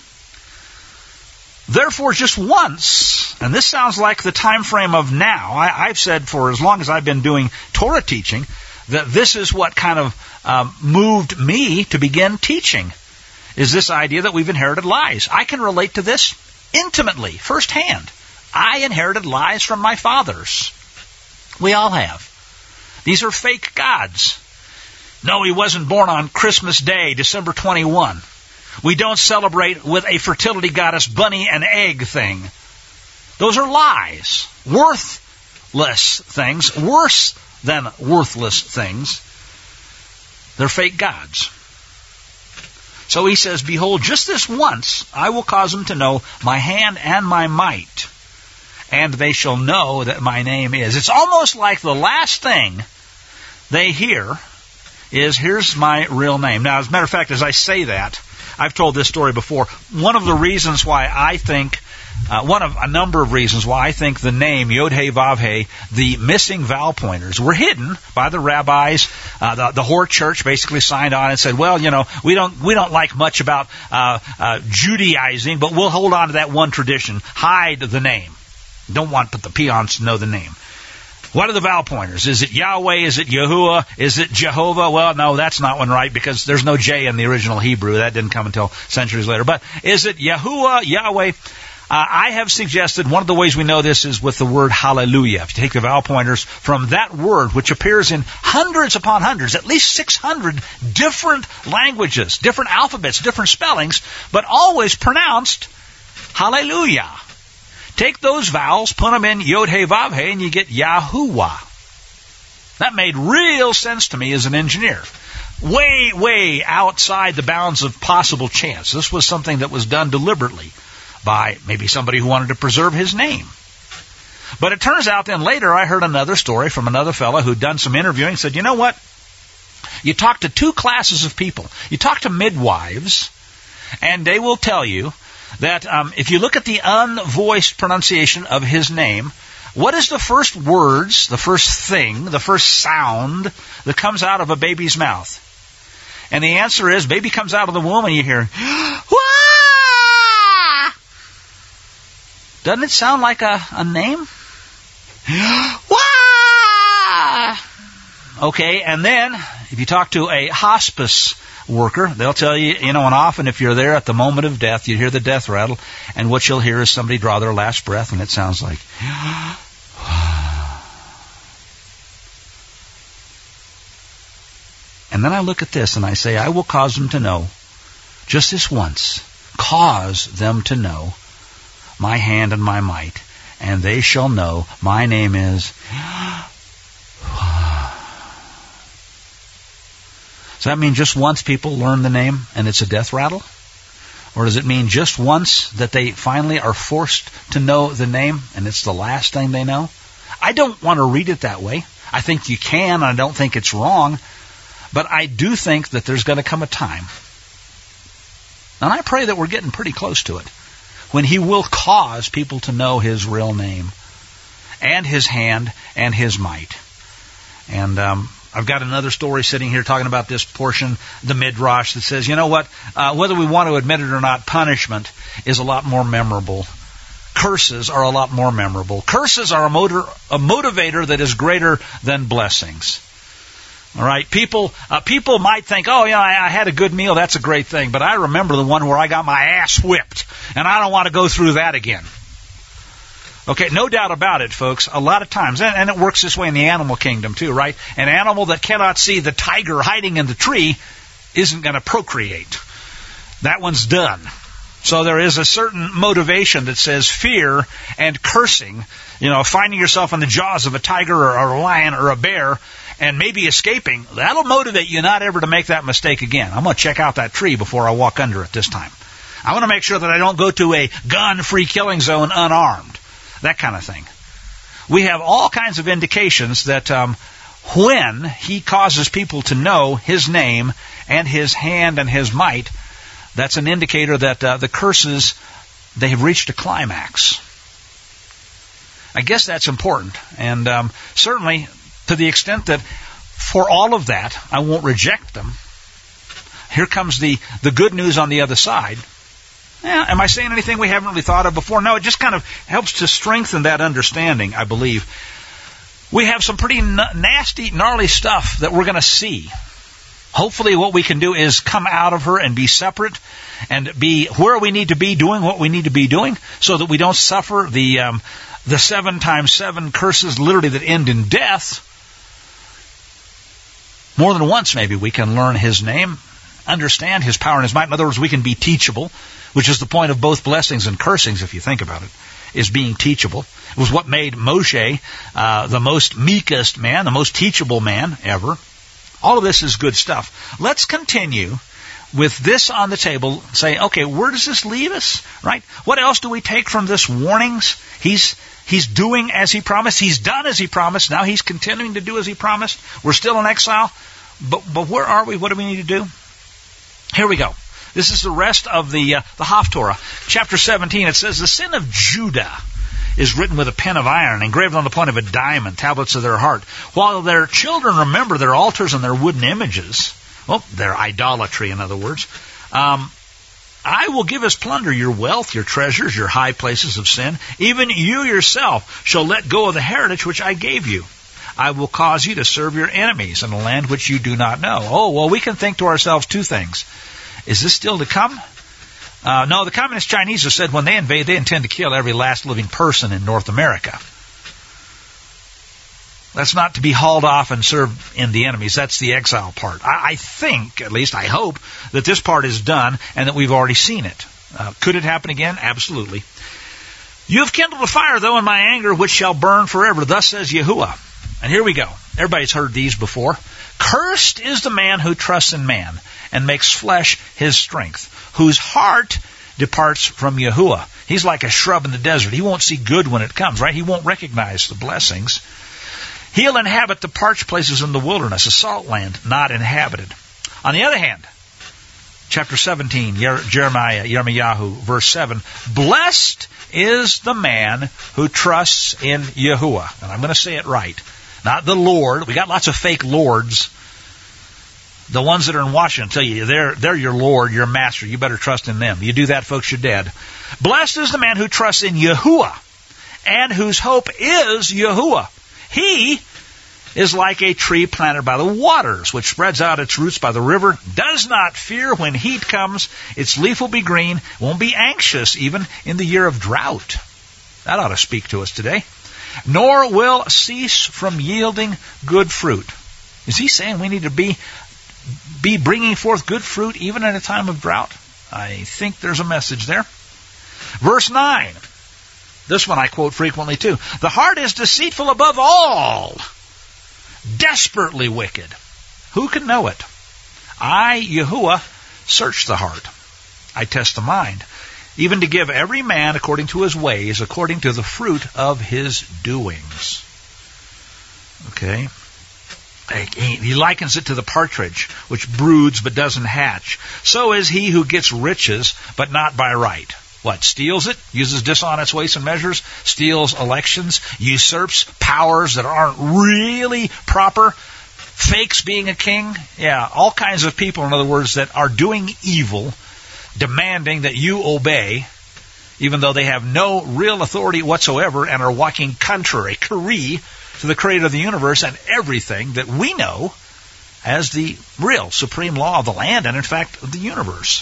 Therefore, just once, and this sounds like the time frame of now. I've said for as long as I've been doing Torah teaching that this is what kind of moved me to begin teaching, is this idea that we've inherited lies. I can relate to this intimately, firsthand. I inherited lies from my fathers. We all have. These are fake gods. No, he wasn't born on Christmas Day, December 21. We don't celebrate with a fertility goddess bunny and egg thing. Those are lies. Worthless things. Worse than worthless things. They're fake gods. So he says, behold, just this once I will cause them to know my hand and my might, and they shall know that my name is. It's almost like the last thing they hear is, here's my real name. Now, as a matter of fact, as I say that, I've told this story before. One of the reasons why I think, one of a number of reasons why I think the name Yod-Heh Vav-Heh, the missing vowel pointers, were hidden by the rabbis. The Hor Church basically signed on and said, well, we don't like much about Judaizing, but we'll hold on to that one tradition. Hide the name. Don't want the peons to know the name. What are the vowel pointers? Is it Yahweh? Is it Yahuwah? Is it Jehovah? Well, no, that's not one right because there's no J in the original Hebrew. That didn't come until centuries later. But is it Yahuwah, Yahweh? I have suggested one of the ways we know this is with the word hallelujah. If you take the vowel pointers from that word, which appears in hundreds upon hundreds, at least 600 different languages, different alphabets, different spellings, but always pronounced hallelujah. Take those vowels, put them in Yod-Heh Vav-Heh, and you get Yahuwah. That made real sense to me as an engineer. Way, way outside the bounds of possible chance. This was something that was done deliberately by maybe somebody who wanted to preserve his name. But it turns out then later I heard another story from another fellow who'd done some interviewing and said, you know what? You talk to two classes of people. You talk to midwives, and they will tell you that if you look at the unvoiced pronunciation of his name, what is the first words, the first thing, the first sound that comes out of a baby's mouth? And the answer is, baby comes out of the womb and you hear, Wah! Doesn't it sound like a name? Wah! Okay, and then if you talk to a hospice worker, they'll tell you, and often if you're there at the moment of death, you hear the death rattle, and what you'll hear is somebody draw their last breath, and it sounds like, and then I look at this and I say, I will cause them to know, just this once, cause them to know my hand and my might, and they shall know my name is. Does that mean just once people learn the name and it's a death rattle? Or does it mean just once that they finally are forced to know the name and it's the last thing they know? I don't want to read it that way. I think you can, and I don't think it's wrong. But I do think that there's going to come a time, and I pray that we're getting pretty close to it, when he will cause people to know his real name and his hand and his might. And I've got another story sitting here talking about this portion, the Midrash, that says, you know what, whether we want to admit it or not, punishment is a lot more memorable. Curses are a lot more memorable. Curses are a motivator that is greater than blessings. All right, people might think, I had a good meal, that's a great thing, but I remember the one where I got my ass whipped, and I don't want to go through that again. Okay, no doubt about it, folks. A lot of times, and it works this way in the animal kingdom too, right? An animal that cannot see the tiger hiding in the tree isn't going to procreate. That one's done. So there is a certain motivation that says fear and cursing, finding yourself in the jaws of a tiger or a lion or a bear, and maybe escaping, that'll motivate you not ever to make that mistake again. I'm going to check out that tree before I walk under it this time. I want to make sure that I don't go to a gun-free killing zone unarmed. That kind of thing. We have all kinds of indications that when he causes people to know his name and his hand and his might, that's an indicator that the curses, they have reached a climax. I guess that's important. And certainly, to the extent that for all of that, I won't reject them. Here comes the good news on the other side. Am I saying anything we haven't really thought of before? No, it just kind of helps to strengthen that understanding, I believe. We have some pretty nasty, gnarly stuff that we're going to see. Hopefully what we can do is come out of her and be separate and be where we need to be, doing what we need to be doing, so that we don't suffer the 7 times 7 curses literally that end in death. More than once, maybe, we can learn his name, understand his power and his might. In other words, we can be teachable, which is the point of both blessings and cursings, if you think about it, is being teachable. It was what made Moshe the most meekest man, the most teachable man ever. All of this is good stuff. Let's continue with this on the table, say, okay, where does this leave us, right? What else do we take from this warnings? He's doing as he promised. He's done as he promised. Now he's continuing to do as he promised. We're still in exile. But where are we? What do we need to do? Here we go. This is the rest of the Haftorah. Chapter 17, it says, the sin of Judah is written with a pen of iron, engraved on the point of a diamond, tablets of their heart. While their children remember their altars and their wooden images, their idolatry, in other words, I will give as plunder your wealth, your treasures, your high places of sin. Even you yourself shall let go of the heritage which I gave you. I will cause you to serve your enemies in a land which you do not know. Oh, well, we can think to ourselves two things. Is this still to come? No, the Communist Chinese have said when they invade, they intend to kill every last living person in North America. That's not to be hauled off and served in the enemies. That's the exile part. I think, at least I hope, that this part is done and that we've already seen it. Could it happen again? Absolutely. You have kindled a fire, though, in my anger, which shall burn forever. Thus says Yahuwah. And here we go. Everybody's heard these before. Cursed is the man who trusts in man and makes flesh his strength, whose heart departs from Yahuwah. He's like a shrub in the desert. He won't see good when it comes, right? He won't recognize the blessings. He'll inhabit the parched places in the wilderness, a salt land not inhabited. On the other hand, chapter 17, Yirmiyahu, verse 7, blessed is the man who trusts in Yahuwah. And I'm going to say it right. Not the Lord. We got lots of fake lords. The ones that are in Washington tell you they're your Lord, your master. You better trust in them. You do that, folks, you're dead. Blessed is the man who trusts in Yahuwah and whose hope is Yahuwah. He is like a tree planted by the waters, which spreads out its roots by the river, does not fear when heat comes, its leaf will be green, won't be anxious even in the year of drought. That ought to speak to us today. Nor will cease from yielding good fruit. Is he saying we need to be bringing forth good fruit even in a time of drought? I think there's a message there. Verse 9. This one I quote frequently too. The heart is deceitful above all, desperately wicked. Who can know it? I, Yahuwah, search the heart. I test the mind, even to give every man according to his ways, according to the fruit of his doings. Okay. He likens it to the partridge, which broods but doesn't hatch. So is he who gets riches, but not by right. What? Steals it? Uses dishonest weights and measures? Steals elections? Usurps powers that aren't really proper? Fakes being a king? Yeah, all kinds of people, in other words, that are doing evil, demanding that you obey, even though they have no real authority whatsoever and are walking contrary, to the creator of the universe and everything that we know as the real supreme law of the land and, in fact, of the universe.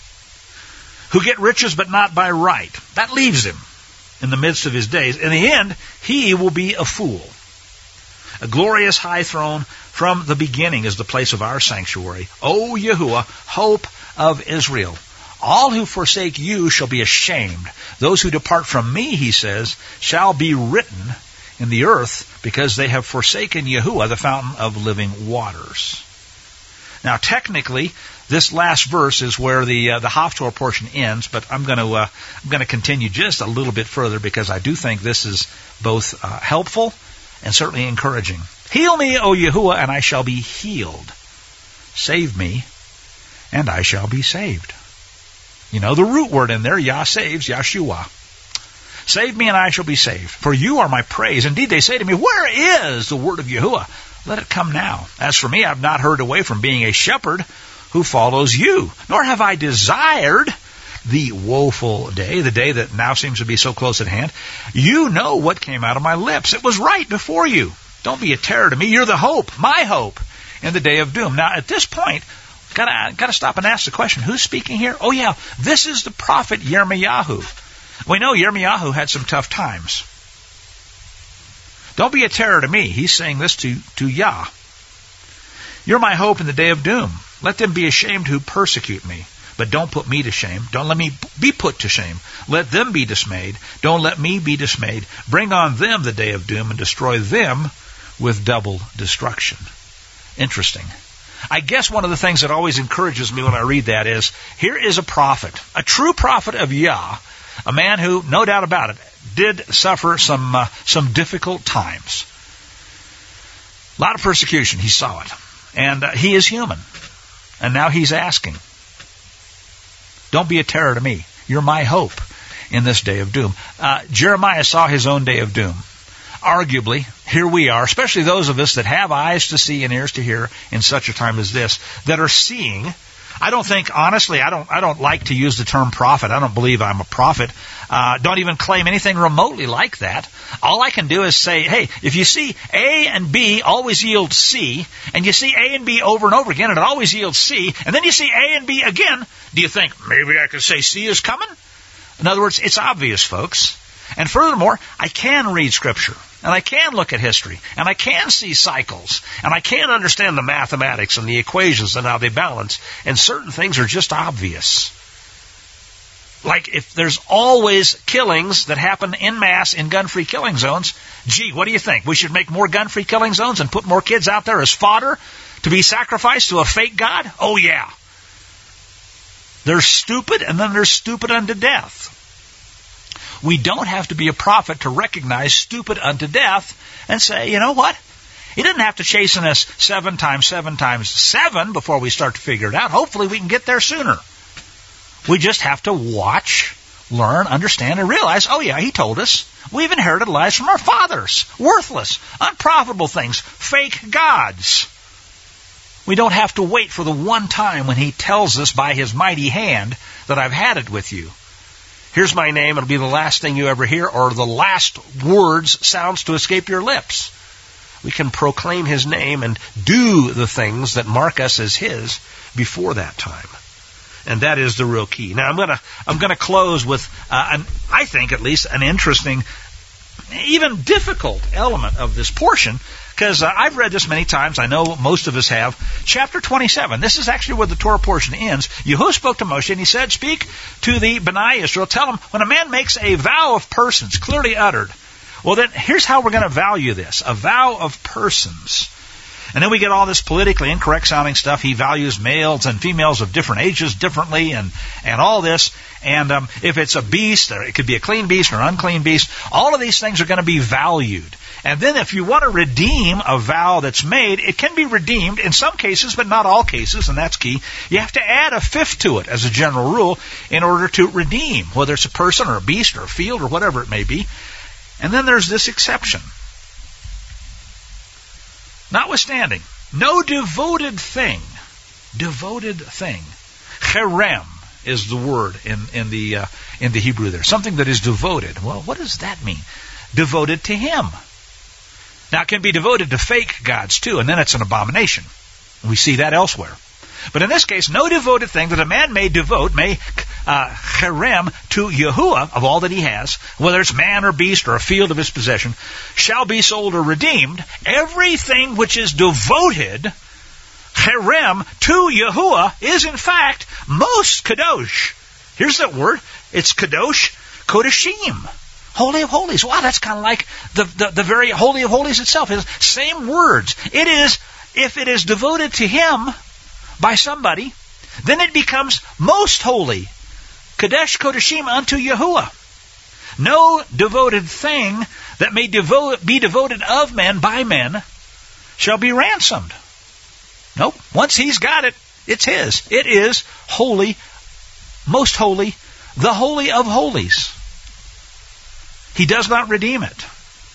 Who get riches but not by right. That leaves him in the midst of his days. In the end, he will be a fool. A glorious high throne from the beginning is the place of our sanctuary. O Yahuwah, hope of Israel. All who forsake you shall be ashamed. Those who depart from me, he says, shall be written in the earth because they have forsaken Yahuwah, the fountain of living waters. Now, technically, this last verse is where the Haftorah portion ends, but I'm going to continue just a little bit further because I do think this is both helpful and certainly encouraging. Heal me, O Yahuwah, and I shall be healed. Save me, and I shall be saved. You know the root word in there, Yah saves, Yahshua. Save me, and I shall be saved. For you are my praise. Indeed, they say to me, where is the word of Yahuwah? Let it come now. As for me, I have not heard away from being a shepherd who follows you, nor have I desired the woeful day, the day that now seems to be so close at hand. You know what came out of my lips. It was right before you. Don't be a terror to me. You're the hope, my hope, in the day of doom. Now, at this point, gotta stop and ask the question, who's speaking here? Oh yeah, this is the prophet Yirmiyahu. We know Yirmiyahu had some tough times. Don't be a terror to me. He's saying this to Yah. You're my hope in the day of doom. Let them be ashamed who persecute me. But don't put me to shame. Don't let me be put to shame. Let them be dismayed. Don't let me be dismayed. Bring on them the day of doom and destroy them with double destruction. Interesting. I guess one of the things that always encourages me when I read that is, here is a prophet, a true prophet of Yah, a man who, no doubt about it, did suffer some difficult times. A lot of persecution, he saw it. And he is human. And now he's asking, don't be a terror to me. You're my hope in this day of doom. Jeremiah saw his own day of doom. Arguably, here we are, especially those of us that have eyes to see and ears to hear in such a time as this, that are seeing. I don't think, honestly, I don't like to use the term prophet. I don't believe I'm a prophet. Don't even claim anything remotely like that. All I can do is say, hey, if you see A and B always yield C, and you see A and B over and over again, and it always yields C, and then you see A and B again, do you think, maybe I could say C is coming? In other words, it's obvious, folks. And furthermore, I can read Scripture, and I can look at history, and I can see cycles, and I can understand the mathematics and the equations and how they balance, and certain things are just obvious. Like if there's always killings that happen en masse in gun-free killing zones, gee, what do you think? We should make more gun-free killing zones and put more kids out there as fodder to be sacrificed to a fake god? Oh yeah. There's stupid, and then there's stupid unto death. We don't have to be a prophet to recognize stupid unto death and say, you know what? He doesn't have to chasten us 7 times 7 times 7 before we start to figure it out. Hopefully we can get there sooner. We just have to watch, learn, understand, and realize, oh yeah, he told us. We've inherited lies from our fathers. Worthless, unprofitable things, fake gods. We don't have to wait for the one time when he tells us by his mighty hand that I've had it with you. Here's my name, it'll be the last thing you ever hear, or the last words, sounds to escape your lips. We can proclaim his name and do the things that mark us as his before that time. And that is the real key. Now I'm gonna close with I think at least an interesting, even difficult element of this portion, because I've read this many times. I know most of us have. Chapter 27. This is actually where the Torah portion ends. Yahuwah spoke to Moshe and he said, "Speak to the Bnei Israel. Tell them when a man makes a vow of persons clearly uttered." Well, then here's how we're going to value this: a vow of persons. And then we get all this politically incorrect sounding stuff. He values males and females of different ages differently and all this. And if it's a beast, or it could be a clean beast or an unclean beast, all of these things are going to be valued. And then if you want to redeem a vow that's made, it can be redeemed in some cases, but not all cases, and that's key. You have to add a fifth to it as a general rule in order to redeem, whether it's a person or a beast or a field or whatever it may be. And then there's this exception. Notwithstanding, no devoted thing, cherem is the word in the Hebrew there, something that is devoted. Well, what does that mean? Devoted to him. Now, it can be devoted to fake gods too, and then it's an abomination. We see that elsewhere. But in this case, no devoted thing that a man may devote, may cherem to Yahuwah of all that he has, whether it's man or beast or a field of his possession, shall be sold or redeemed. Everything which is devoted, cherem, to Yahuwah is in fact most kadosh. Here's that word. It's kadosh, kodashim. Holy of Holies. Wow, that's kind of like the very Holy of Holies itself. It's same words. It is, if it is devoted to him by somebody, then it becomes most holy. Kadesh Kodashim unto Yahuwah. No devoted thing that may be devoted of men by men shall be ransomed. Nope. Once he's got it, it's his. It is holy, most holy, the Holy of Holies. He does not redeem it.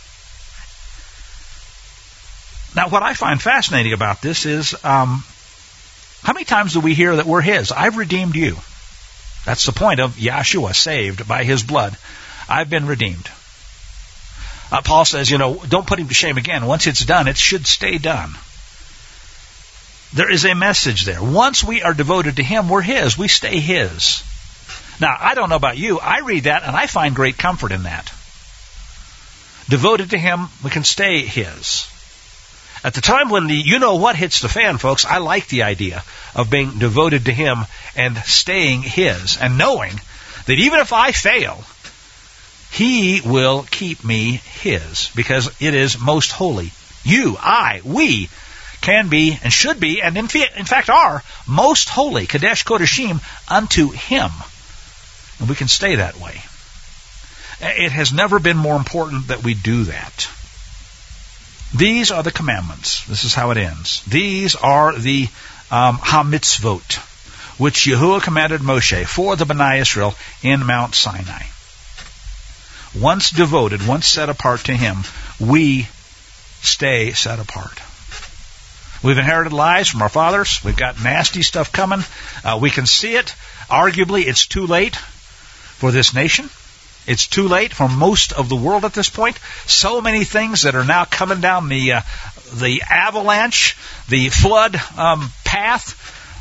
Now, what I find fascinating about this is, how many times do we hear that we're his? I've redeemed you. That's the point of Yahshua, saved by his blood. I've been redeemed. Paul says, don't put him to shame again. Once it's done, it should stay done. There is a message there. Once we are devoted to him, we're his. We stay his. Now, I don't know about you. I read that and I find great comfort in that. Devoted to him, we can stay his. At the time when the you-know-what hits the fan, folks, I like the idea of being devoted to him and staying his, and knowing that even if I fail, he will keep me his, because it is most holy. You, I, we can be and should be, and in fact are, most holy, Kadesh Kodashim, unto him. And we can stay that way. It has never been more important that we do that. These are the commandments. This is how it ends. These are the ha-mitzvot, which Yahuwah commanded Moshe for the Bnei Israel in Mount Sinai. Once devoted, once set apart to him, we stay set apart. We've inherited lies from our fathers. We've got nasty stuff coming. We can see it. Arguably, it's too late for this nation. It's too late for most of the world at this point. So many things that are now coming down the avalanche, the flood path.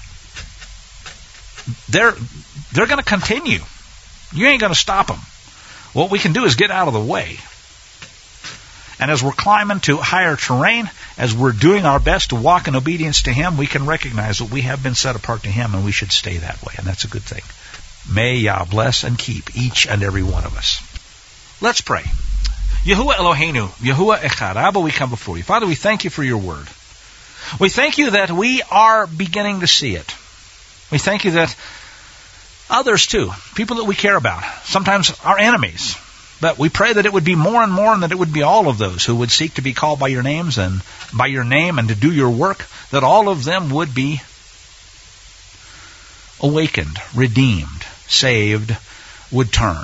They're going to continue. You ain't going to stop them. What we can do is get out of the way. And as we're climbing to higher terrain, as we're doing our best to walk in obedience to him, we can recognize that we have been set apart to him, and we should stay that way. And that's a good thing. May Yah bless and keep each and every one of us. Let's pray. Yahuwah Eloheinu, Yahuwah Echad, Abba, we come before you. Father, we thank you for your word. We thank you that we are beginning to see it. We thank you that others too, people that we care about, sometimes our enemies, But we pray that it would be more and more, and that it would be all of those who would seek to be called by your names and by your name and to do your work, that all of them would be awakened, redeemed, saved, would turn,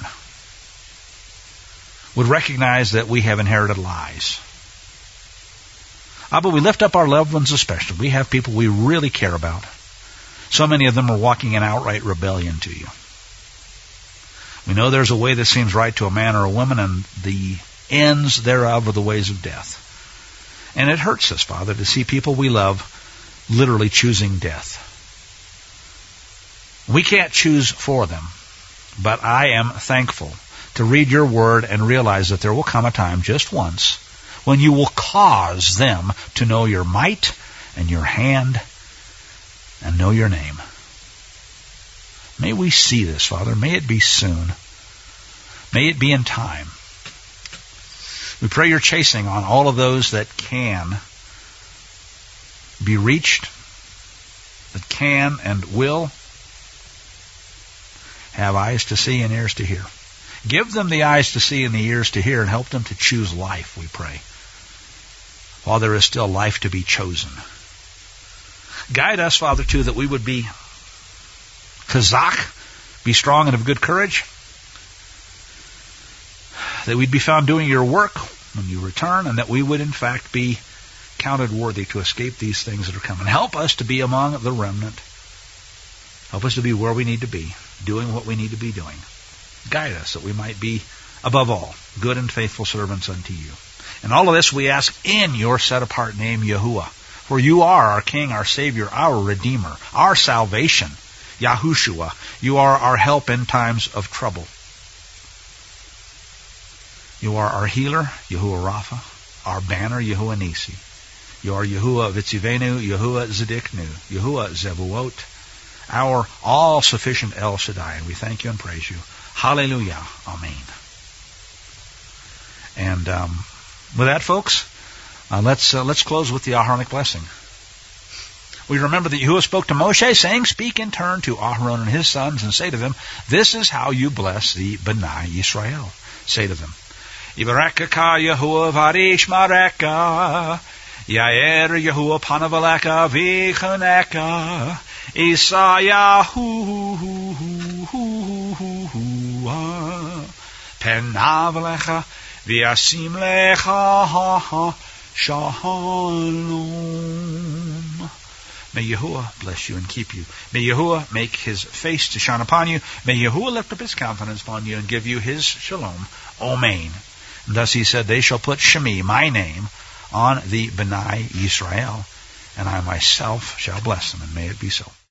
would recognize that we have inherited lies. But we lift up our loved ones especially. We have people we really care about. So many of them are walking in outright rebellion to you. We know there's a way that seems right to a man or a woman, and the ends thereof are the ways of death. And it hurts us, Father, to see people we love literally choosing death. We can't choose for them, but I am thankful to read your word and realize that there will come a time just once when you will cause them to know your might and your hand and know your name. May we see this, Father. May it be soon. May it be in time. We pray your chasing on all of those that can be reached, that can and will have eyes to see and ears to hear. Give them the eyes to see and the ears to hear, and help them to choose life, we pray, while there is still life to be chosen. Guide us, Father, too, that we would be Kazakh, be strong and of good courage, that we'd be found doing your work when you return, and that we would in fact be counted worthy to escape these things that are coming. Help us to be among the remnant. Help us to be where we need to be, doing what we need to be doing. Guide us that we might be, above all, good and faithful servants unto you. And all of this we ask in your set-apart name, Yahuwah. For you are our King, our Savior, our Redeemer, our salvation, Yahushua. You are our help in times of trouble. You are our healer, Yahuwah Rapha, our banner, Yahuwah Nisi. You are Yahuwah Vitzivenu, Yahuwah Zedeknu, Yahuwah Zevuot, our all-sufficient El Shaddai. And we thank you and praise you. Hallelujah. Amen. And with that, folks, let's close with the Aharonic blessing. We remember that Yahuwah spoke to Moshe, saying, "Speak in turn to Aharon and his sons, and say to them, this is how you bless the B'nai Yisrael. Say to them, Yivarekaka Yahuwah varish mareka, Yair Yahuwah panavaleka vichoneka, Isayahu penavalecha viasim lecha shalom." May Yahuwah bless you and keep you. May Yahuwah make his face to shine upon you. May Yahuwah lift up his countenance upon you and give you his shalom. Amen. And thus he said, they shall put Shemi, my name, on the B'nai Yisrael, and I myself shall bless them, and may it be so.